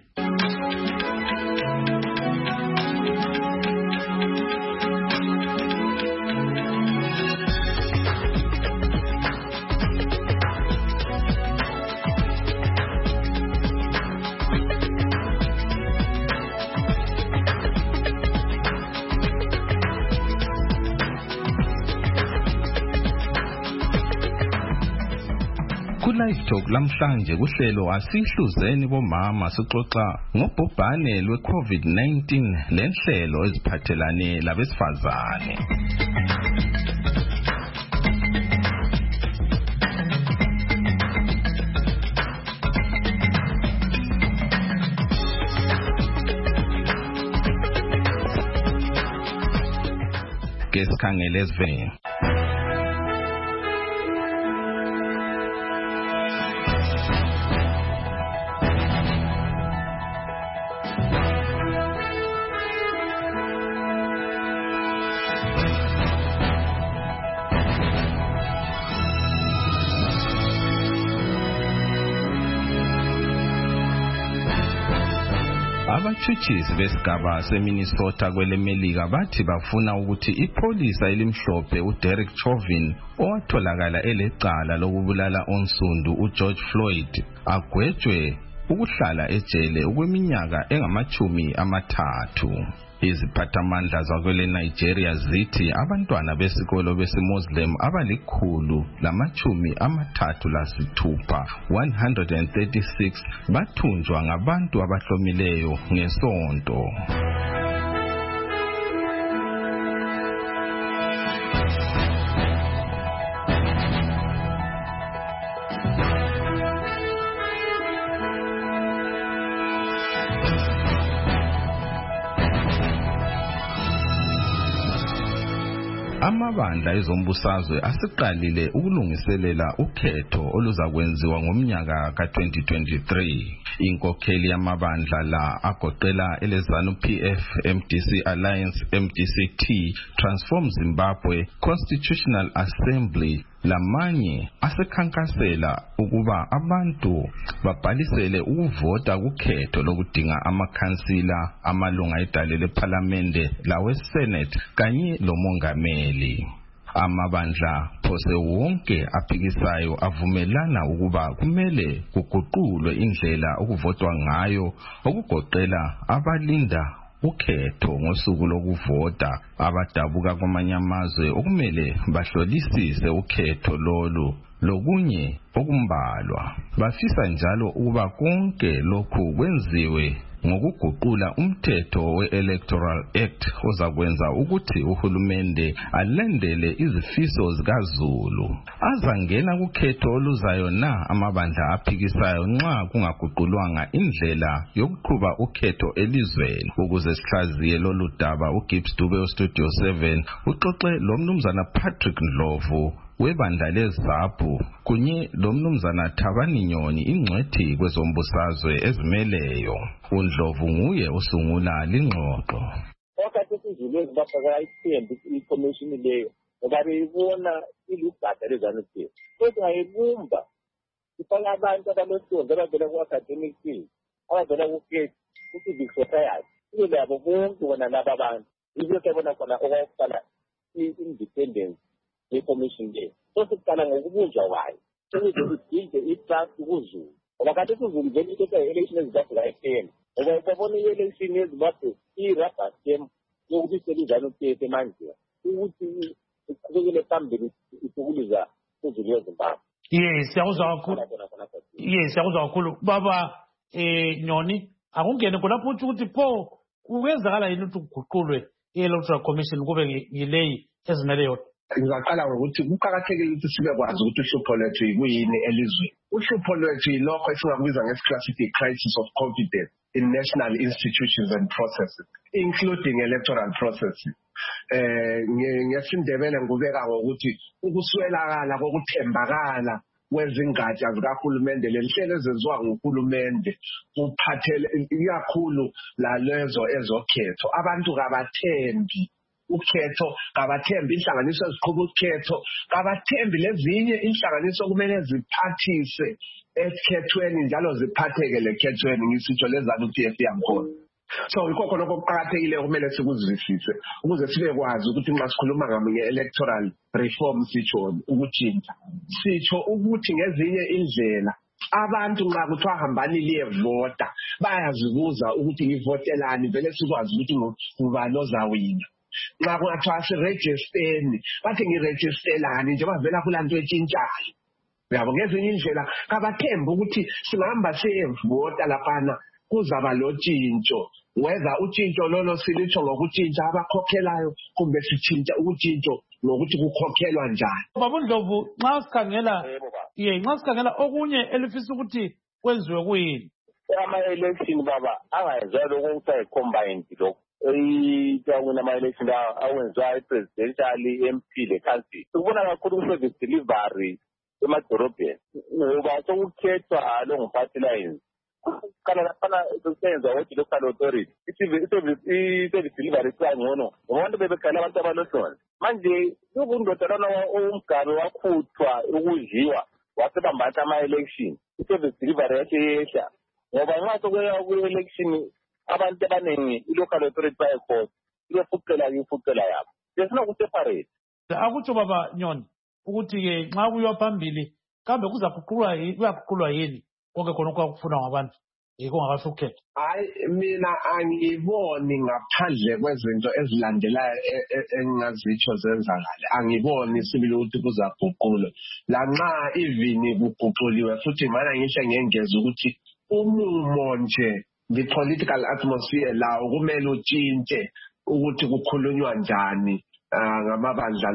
Live Talk lamhlanje kuhlelo asihluzeni bomama sixoxa ngobhubhane lwe-COVID nineteen lenhlelo eziphathelane labesifazane. Kesikhangele esiveni. Abachutshisi besigaba seMinnesota kwelemelika bathi bafuna ukuthi ipolisa elimhlophe uDerek Chauvin owatholakala elecala lokubulala onsundu uGeorge Floyd agwetshwe ukuhlala ejele okweminyaka engamachumi amathathu. Iziphathamandla zakwele Nigeria zithi abantwana besikolo besimuslim abalikhulu lamachumi amathathu lasithupha one hundred thirty-six bathunjwa ngabantu abahlomileyo ngesonto. Amabandla ezombusazwe asiqalile ukulungiselela ukhetho oluzakwenziwa ngomnyaka ka twenty twenty-three. Inkokheli yamabandla la agoqela eleZANU P F, M D C Alliance, M D C T, Transform Zimbabwe, Constitutional Assembly lamanye asekhankasela ukuba abantu babhalisele ukuvota kukhetho lokudinga amakhansila amalunga edale lephalamende lawe Senate kanye lomongameli. Amabandla phose wonke aphikisayo avumelana ukuba kumele kuguqulwe indlela ukuvotwa ngayo okugoqela abalinda ukhetho ngosuku lokuvota abadabuka kwamanye amazwe okumele bahlolisise ukhetho lolu lokunye okumbalwa. Bafisa njalo ukuba konke lokhu kwenziwe ngokuguqula umthetho we-Electoral Act ozakwenza ukuthi uhulumende alendele izifiso zikaZulu. Azangena kukhetho oluzayo na amabandla aphikisayo nxa kungaguqulwanga indlela yokuqhuba ukhetho elizweni. Ukuze sihlaziye lolu daba uGibbs Dube Studio seven uxoxe lo mnumzana Patrick Ndlovu webandla leZAPU kunye lomnumzana Thabani Nyoni ingcwethi kwezombusazwe ezimeleyo. uNdlovu nguye usungula lingxoxo. Wakati sizulu ezibapha ayithembi i-commission leyo ngoba beyibona ilugada leZANU P F. Kodwa ayibumba ifaka abantu abalohlonze abavela ku-academic field abavela kukhetho ku-civic society ibe labo bonke bona laba bantu yibo sebona khona okwakuqala i-independence ye-commission leyo. So sikuqala ngokubunjwa kwayo sekuze kudinge i-trust kuzulu ngoba kade kuzulu vele into election ezimbabwe kayiphela ngoba ubabona i-election yezimbabwe i-rubber stamp yokuthi selizanu P F emandleni ukuthi iqhubekele phambili isukuluza kuzulu yezimbabwe. Yes, siyakuzwa kakhulu. Yes, siyakuzwa kakhulu. Baba eh Nyoni akungene kulapho uthi ukuthi pho ukwenzakala yini ukuthi kuguqulwe i-Electoral Commission kube yileyi ezimele yodwa. Ngizaqala ngokuthi kuqakathekile ukuthi sibe kwazi ukuthi uhlupho lwethu yikuyini elizweni. Uhlupho lwethu yilokho esingakubiza ngesiclassic crisis of confidence in national institutions and processes, including electoral processes. Eh ngesindebele ngubeka ngokuthi ukuswelakala kokuthembakala kwezingatsha zikahulumende lenhlelo ezenziwa nguhulumende kuphathele ikakhulu lalezo ezokhetho. Abantu kabathembi ukhetho, kabathembi inhlanganiso eziqhuba ukhetho, kabathembi lezinye inhlanganiso kumele ziphathise ekhethweni njalo ziphatheke lekhethweni ngisitsho leZANU P F yakhona. So ikho lokho kuqhakathekile kumele sikuzwisise ukuze sibe kwazi ukuthi nxa sikhuluma nge-electoral reform sitsho ukutshintsha sitsho ukuthi ngezinye indlela abantu nxa kuthiwa hambani liyevota bayazibuza ukuthi ngivotelani vele sikwazi ukuthi ngubani ozawina. Nxa kungathiwa sirejisteni bathi ngiregistelani nje bavela kulanto etshintshayo. Yabo ngezinye indlela kabathemba ukuthi singahamba siyevota laphana kuzaba lotshintsho. Whether utshintsho lolo silitsho ngokutshintsha abakhokhelayo kumbe sitshintsha utshintsho ngokuthi kukhokhelwa njani. Baba Ndlovu nxa sikhangela ye nxa sikhangela okunye elifisa ukuthi kwenziwe kuyini ama-election baba angayenziwa lokho ukuthi ayi-combined lokho eyitawuna ama-election awenziwa i-presidential i-M P le-council. Sikubona kakhulu ku-service delivery emadorobheni ngoba sokukhethwa lo nguparty lines kana lapana kusenza ukuthi local authority i-service delivery kangcono ngoba bebekhala abantu abalohlonze. Manje kubundodelana omgalo wakhuthwa ukudliwa wasebambatha ama-election i-service delivery yakhe yehla ngoba nxa sokuya ku-election abantu abaningi i-local authority bayekhona iyofuqela iyofuqela yabo besinokuseparate. Akutsho baba Nyoni ukuthi-ke nxa kuyiwa phambili kambe kuzaguqulwa kuyaguqulwa yini konke khona okwakufunwa ngabantu kungakasho ukhetho. Hayi mina angiboni ngaphandle kwezinto ezilandelayo engingazitsho zenzakale angiboni sibili ukuthi kuzaguqulwa lanxa even kuguquliwe futhi mana ngisho ngengeza ukuthi umumo nje the political atmosphere lawo kumele utshintshe ukuthi kukhulunywa njani ngamabandla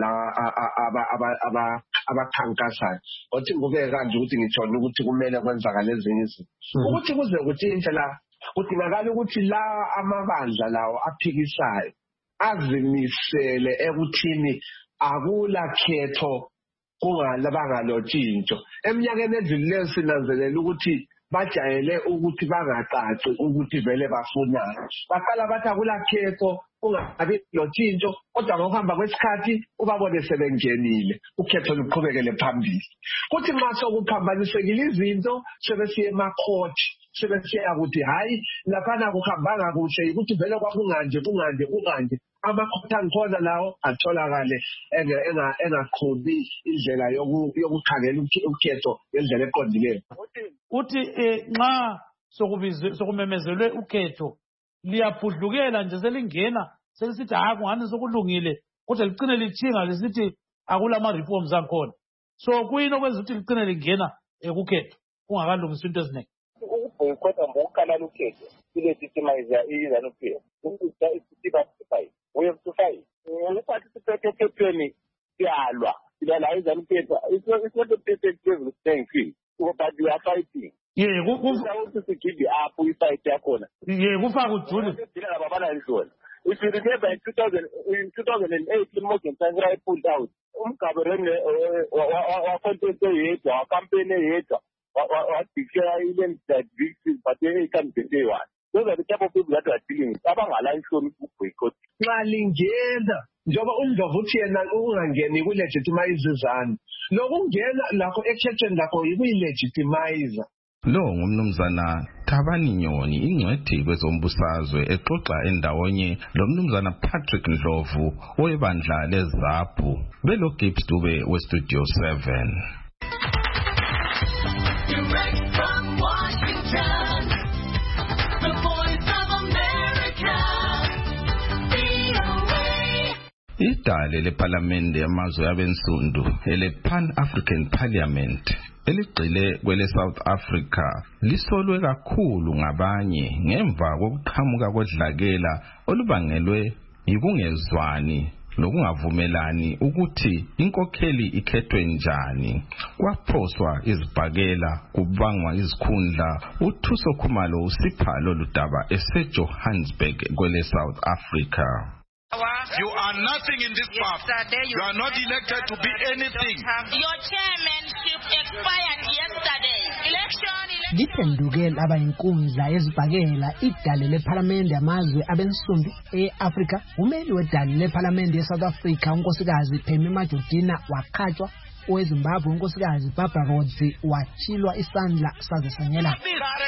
la abakhankasayo. Othi kube kanje ukuthi ngitshona ukuthi kumele kwenzakale ezinye izinto ukuthi kuze kutshintshe la kudingakala ukuthi la amabandla lawo aphikisayo azimisele ekuthini akula khetho kungalabanga lotshintsho. Eminyakeni edlulileyo sinanzelela ukuthi bajayele ukuthi bangacaci ukuthi vele bafunani. Baqala bathi akulakhetho kungabi lotshintsho kodwa ngokuhamba kwesikhathi ubabone sebengenile ukhetho luqhubekele phambili. Kuthi mase ukuphambanisekile izinto sebesiye emakhoti sebesiya ukuthi hayi laphana kuhambanga kuhle ukuthi vele kwakunganje kunganje kunganje amakhoti angikhona lawo atholakale engaqhubi indlela yokukhangela ukhetho ngendlela eqondileyo. Uthi nxa sokumemezelwe ukhetho liyaphudlukela nje selingena selisithi hayi kungani sokulungile kodwa ligcine lithinga lisithi akulama reforms akhona. So kuyini okwenza ukuthi ligcine lingena ekukhetho kungakalungiswa into eziningi. Ukuboycott ngokukhala ukhetho ilegitimize izanu P F ukuthi isiba sifai we have to fight ukuparticipate ekhethweni siyalwa silala izanu P F it's not a perfect level playing field but we are fighting. Yeah, ukuthi sigidi up uyifight yakhona. Yeah, kufaka ujule dilala babana izona. If you remember in two thousand in two thousand eight Morgan Tsvangirai pulled out umgaberene wa contest yedwa wa campaign yedwa wa declare even that victims but they can't get one. Those are the type of people that are dealing with abangala inhloni ukuboycott. Nxa lingena njoba umdlovu uthi yena ungangeni kulegitimize izanu lokungena lakho ekhethweni lakho yikuyilegitimize. Lo ngumnumzana Thabani Nyoni ingcwethi kwezombusazwe exoxa endawonye lo mnumzana Patrick Ndlovu oyebandla leZAPU belo Gibbs Dube we Studio seven. Direct from Washington, the voice of America, V O A. Idale leParliament yamazwe abensundu ele Pan African Parliament eligcile kwele South Africa lisolwe kakhulu ngabanye ngemva kokuqhamuka kodlakela olubangelwe yikungezwani lokungavumelani ukuthi inkokheli ikhethwe njani. Kwaphoswa izibhakela kubangwa izikhundla. uThuso Khumalo usipha lolu daba eseJohannesburg kwele South Africa. You are nothing in this path. You are not elected to be anything. Your chairmanship expired yesterday. Election, election. Liphendukela abayinkundla ezibhakela idale leParliament yamazwe abensundu eAfrica. Umeli wedale leParliament yeSouth Africa unkosikazi Phemi Majortina waqhatshwa. oweZimbabwe unkosikazi Barbara Rhodes wachilwa isandla saze sanyela.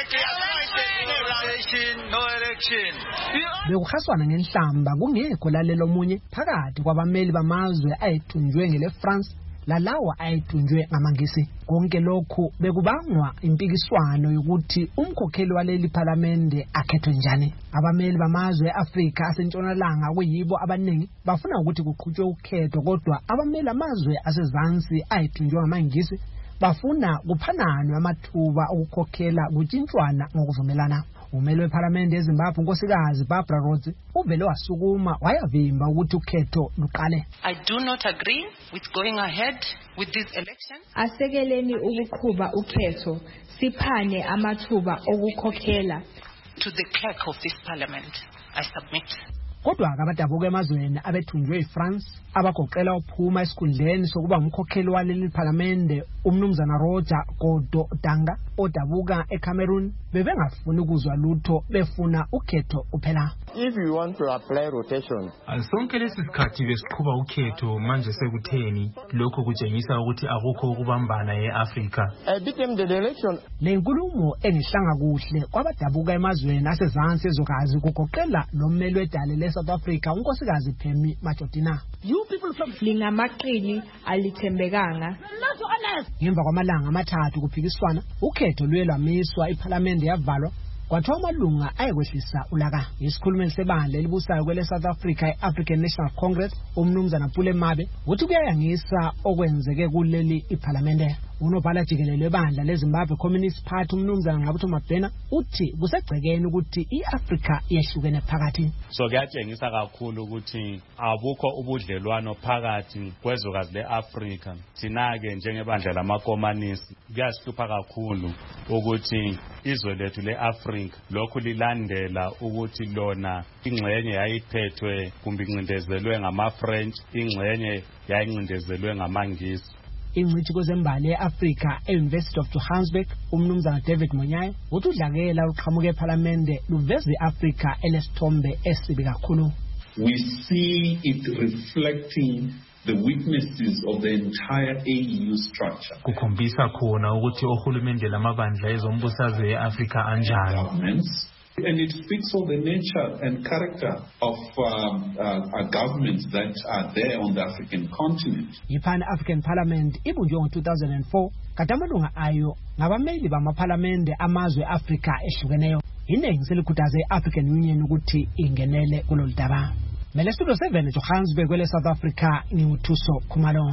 Bekuhaswana ngenhlamba kungekho lalelo munye phakathi kwabameli bamazwe ayithunjwe ngele France lalawa ayithunjwe ngamangisi. Konke lokhu bekubangwa impikiswano yokuthi umkhokheli waleli parliamente akhethwe njani. Abameli bamazwe eAfrika asentshonalanga kuyibo abaningi bafuna ukuthi kuqhutshwe ukhetho kodwa abameli amazwe asezansi ayithunjwe ngamangisi bafuna kuphananwe amathuba okukhokhela kutshintshwana ngokuvumelana. Umeli weParliament eZimbabwe unkosikazi Barbara Rhodes uvele wasukuma wayavimba ukuthi ukhetho luqale. I do not agree with going ahead with this election. Asekeleni ukuqhuba ukhetho siphane amathuba okukhokhela. To the clerk of this parliament I submit. Kodwa akabadabuka emazweni abethunjwe eFrance abagoqela uphuma esikhundleni sokuba umkhokheli waleli parliamente umnumzana Roger Godo Danga odabuka eCameroon bebengafuni ukuzwa lutho befuna ukhetho uphela. If you want to apply rotation, sonke lesi sikhathi besiqhuba ukhetho manje sekutheni lokho kutshengisa ukuthi akukho ukubambana eAfrika. I became the election. Le nkulumo engihlanga kuhle kwabadabuka emazweni asezansi ezokazi kugoqela lo mmeli wedale leSouth Africa unkosikazi Phemi Majortina. You people from lingamaqini alithembekanga. Ngemva kwamalanga amathathu kuphikiswana ukhetho lwelamiswa iParliament yavalwa kwathiwa amalunga ayekwehlisa ulaka. Isikhulumeli sebandla elibusayo kwele South Africa iAfrican National Congress umnumzana Pule Mabe uthi kuyayangisa okwenzeke kuleli iParliament. Unobhala jikelele webandla leZimbabwe Communist Party umnumzana Ngqabutho Mabhena uthi kusegcekeni ukuthi iAfrica iyehlukene phakathi. So kuyatshengisa kakhulu ukuthi abukho ubudlelwano phakathi kwezokazi leAfrica. Thina ke njengebandla lamakomanisi kuyasihlupha kakhulu ukuthi izwe lethu leAfrica lokhu lilandela ukuthi lona ingxenye yayiphethwe kumbe incindezelwe ngamaFrench, ingxenye yayincindezelwe ngamangisi. ingcithi kwezembali e-Afrika e-University of Johannesburg umnumzana David Monyane uthi udlakela uqhamuke eParliamente luveze i-Afrika elesithombe esibi kakhulu. We see it reflecting the weaknesses of the entire A E U structure. Kukhombisa khona ukuthi ohulumende lamabandla ezombusazwe e-Afrika anjani. And it speaks of the nature and character of um, uh, uh, governments that are there on the African continent. I-Pan-African Parliament ibunjwe ngo two thousand four kade amalunga ayo ngabameli bamaphalamende amazwe e-Afrika ehlukeneyo. Iningi selikhuthaze i-African Union ukuthi ingenele kulolu daba. Mele Studio seven Johannesburg kwele South Africa ngiwuthuso Khumalo.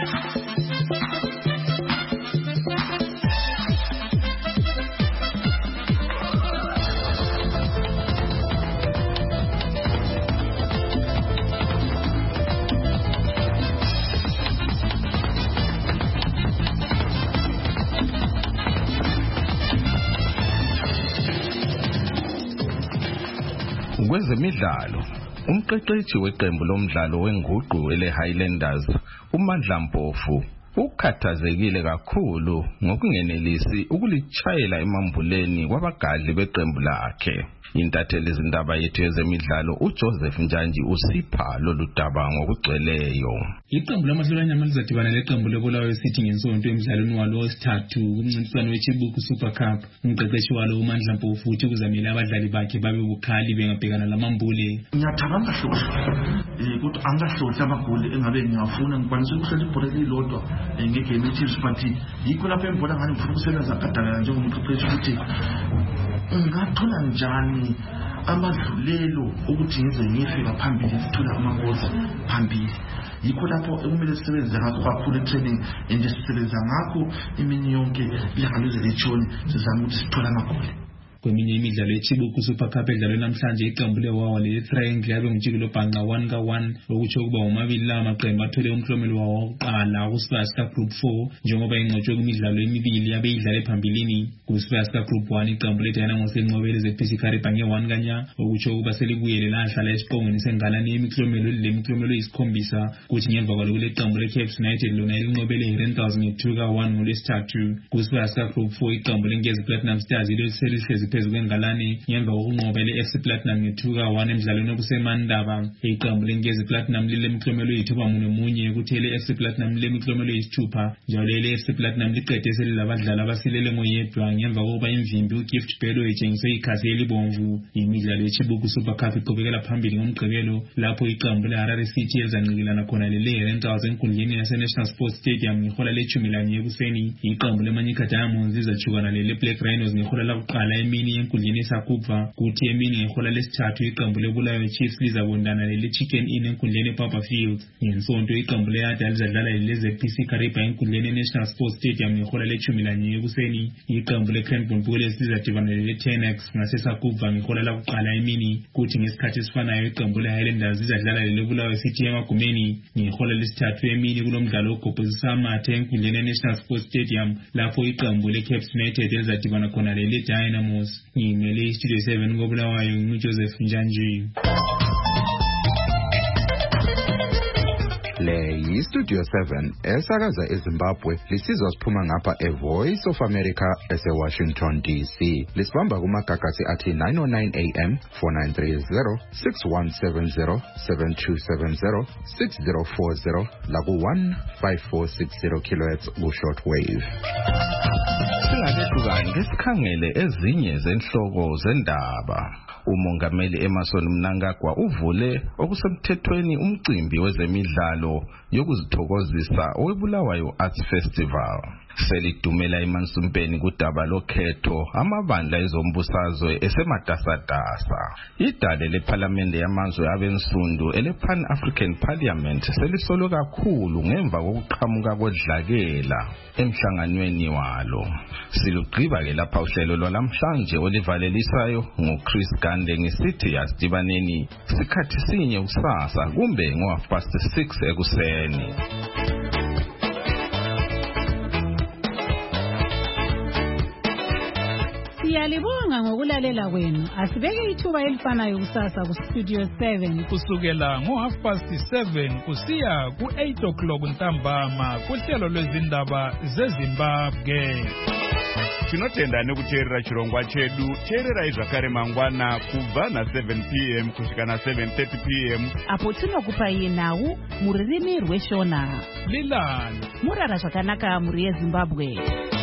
Kwezemidlalo umqeqeshi weqembu lomdlalo wenguqu ele Highlanders uMandla Mpofu ukhathazekile kakhulu ngokungenelisi ukulichayela emambuleni kwabagadli beqembu lakhe. Intatheli izindaba yethu yezemidlalo uJoseph Njanji usipha lolu daba ngokugcweleyo. Iqembu lamahlulanyama lizadibana leqembu lebolayo City ngensonto emidlalweni walo wesithathu kumncintiswano weChibuku Super Cup. Umqeqeshi walo uMandla Mpofu uthi kuzamela abadlali bakhe babe bukhali bengabhekana lamambule. Ngiyathaba ngahlola eh kodwa angahlohla amagoli engabe ngiyafuna ngikwanisa ukuhlela ibhola elilodwa ngegame eThips but yikho lapho embona ngani ngifuna ukusebenza gadalana njengomqeqeshi ukuthi ngathola njani amadlulelo ukuthi ngize ngifika phambili sithola amagozi phambili. Yikho lapho ekumele sisebenze ngakho kakhulu training nje sisebenza ngakho imini yonke ilangalize lechoni sizama ukuthi sithola amagoli. Kweminye imidlalo yeChibuku Super Cup edlalwe namhlanje iqembu lewawa le-Triangle yabe ngijikelo bhanqa one ka one okutsho kuba umabili la maqembu athole umklomelo wawo wokuqala kuSpurs ka Group four njengoba ingqotshwe kwimidlalo emibili yabe idlale phambilini. KuSpurs ka Group one iqembu leDynamos lenqobele ze-P C Kariba nge-one kanya okutsho kuba selibuyele lahlala esiqongweni sengalane yemiklomelo lemiklomelo isikhombisa kuthi ngemva kwalokho leqembu le-Cape United lona linqobele i-Rentals nge-two ka one ngolwesithathu. KuSpurs ka Group four iqembu lengezi Platinum Stars ilelihlezi phezu kwengalane ngemva kokunqoba le-F C Platinum nge-two ka one emidlalweni okusemandaba. Iqembu lengezi Platinum lilemiklomelo eyithuba munye munye kuthi ele-F C Platinum lilemiklomelo eyisithupha njalo le-F C Platinum liqede selilabadlali abasilele ngoyedwa ngemva kokuba imvimbi uGift Bello etshengiswe ikhasi elibomvu. Imidlalo yeChibuku Super Cup iqhubekela phambili ngomgqibelo lapho iqembu le-Harare City elizanqikelana khona lele-Rentals enkundleni yase-National Sports Stadium ngehola lethumi lanye ekuseni. Iqembu le-Manyika Diamonds lizajukana lele-Black Rhinos ngehola lakuqala emini enkundleni eSakubva kuthi emini ngehola lesithathu iqembu lebulawayo Chiefs lizabondana lele-Chicken Inn enkundleni ePapa Field. Ngensonto iqembu le-Yada lizadlala lele-P C Kariba enkundleni e-National Sports Stadium ngehola lethumi lanye ekuseni. Iqembu le-Cranbourne Bullets lizadibana lele-Tenax ngaseSakubva ngehola lakuqala emini kuthi ngesikhathi esifanayo iqembu le-Highlanders lizadlala lele-Bulawayo City emagumeni ngehola lesithathu emini kulomdlalo ogobhozisa amathe enkundleni e-National Sports Stadium lapho iqembu le-Cape United lizadibana khona lele-Dynamos. Ngimele iStudio seven koBulawayo nguJoseph Njanji. Le yiStudio seven esakaza eZimbabwe lisizwa siphuma ngapha eVoice of America ese-Washington D C. Lisibamba kumagagasi athi nine oh nine A M, four nine three zero, six one seven zero, seven two seven zero, six zero four zero laku one five four six zero kilohertz ku-short wave. Singakehlukani ngesikhangele ezinye zenhloko zendaba. Umongameli Emmerson Mnangagwa uvule okusemthethweni umcimbi wezemidlalo yokuzithokozisa owebulawayo Arts Festival. Selidumela imansumpeni kudaba lokhetho amabandla ezombusazwe esematasatasa. Idale leParliamente yamazwe abensundu ele-Pan African Parliament selisolo kakhulu ngemva kokuqhamuka kodlakela emhlanganweni walo. Silugqiba ke lapha uhlelo lwalamhlanje olivalelisayo nguChris Gande ngisithi asidibaneni sikhathi sinye kusasa kumbe ngo half past six ekuseni. Siyalibonga ngokulalela kwenu. Asibeke ithuba elifanayo kusasa ku Studio seven kusukela ngo half past seven kusiya ku eight o'clock ntambama kuhlelo lwezindaba zeZimbabwe. Tinotenda nekuteerera chirongwa chedu. Teererai zvakare mangwana kubva na seven p m kusvika na seven thirty p m apo tinokupai nhau muririmi rweshona. Lilani murara zvakanaka muri yeZimbabwe.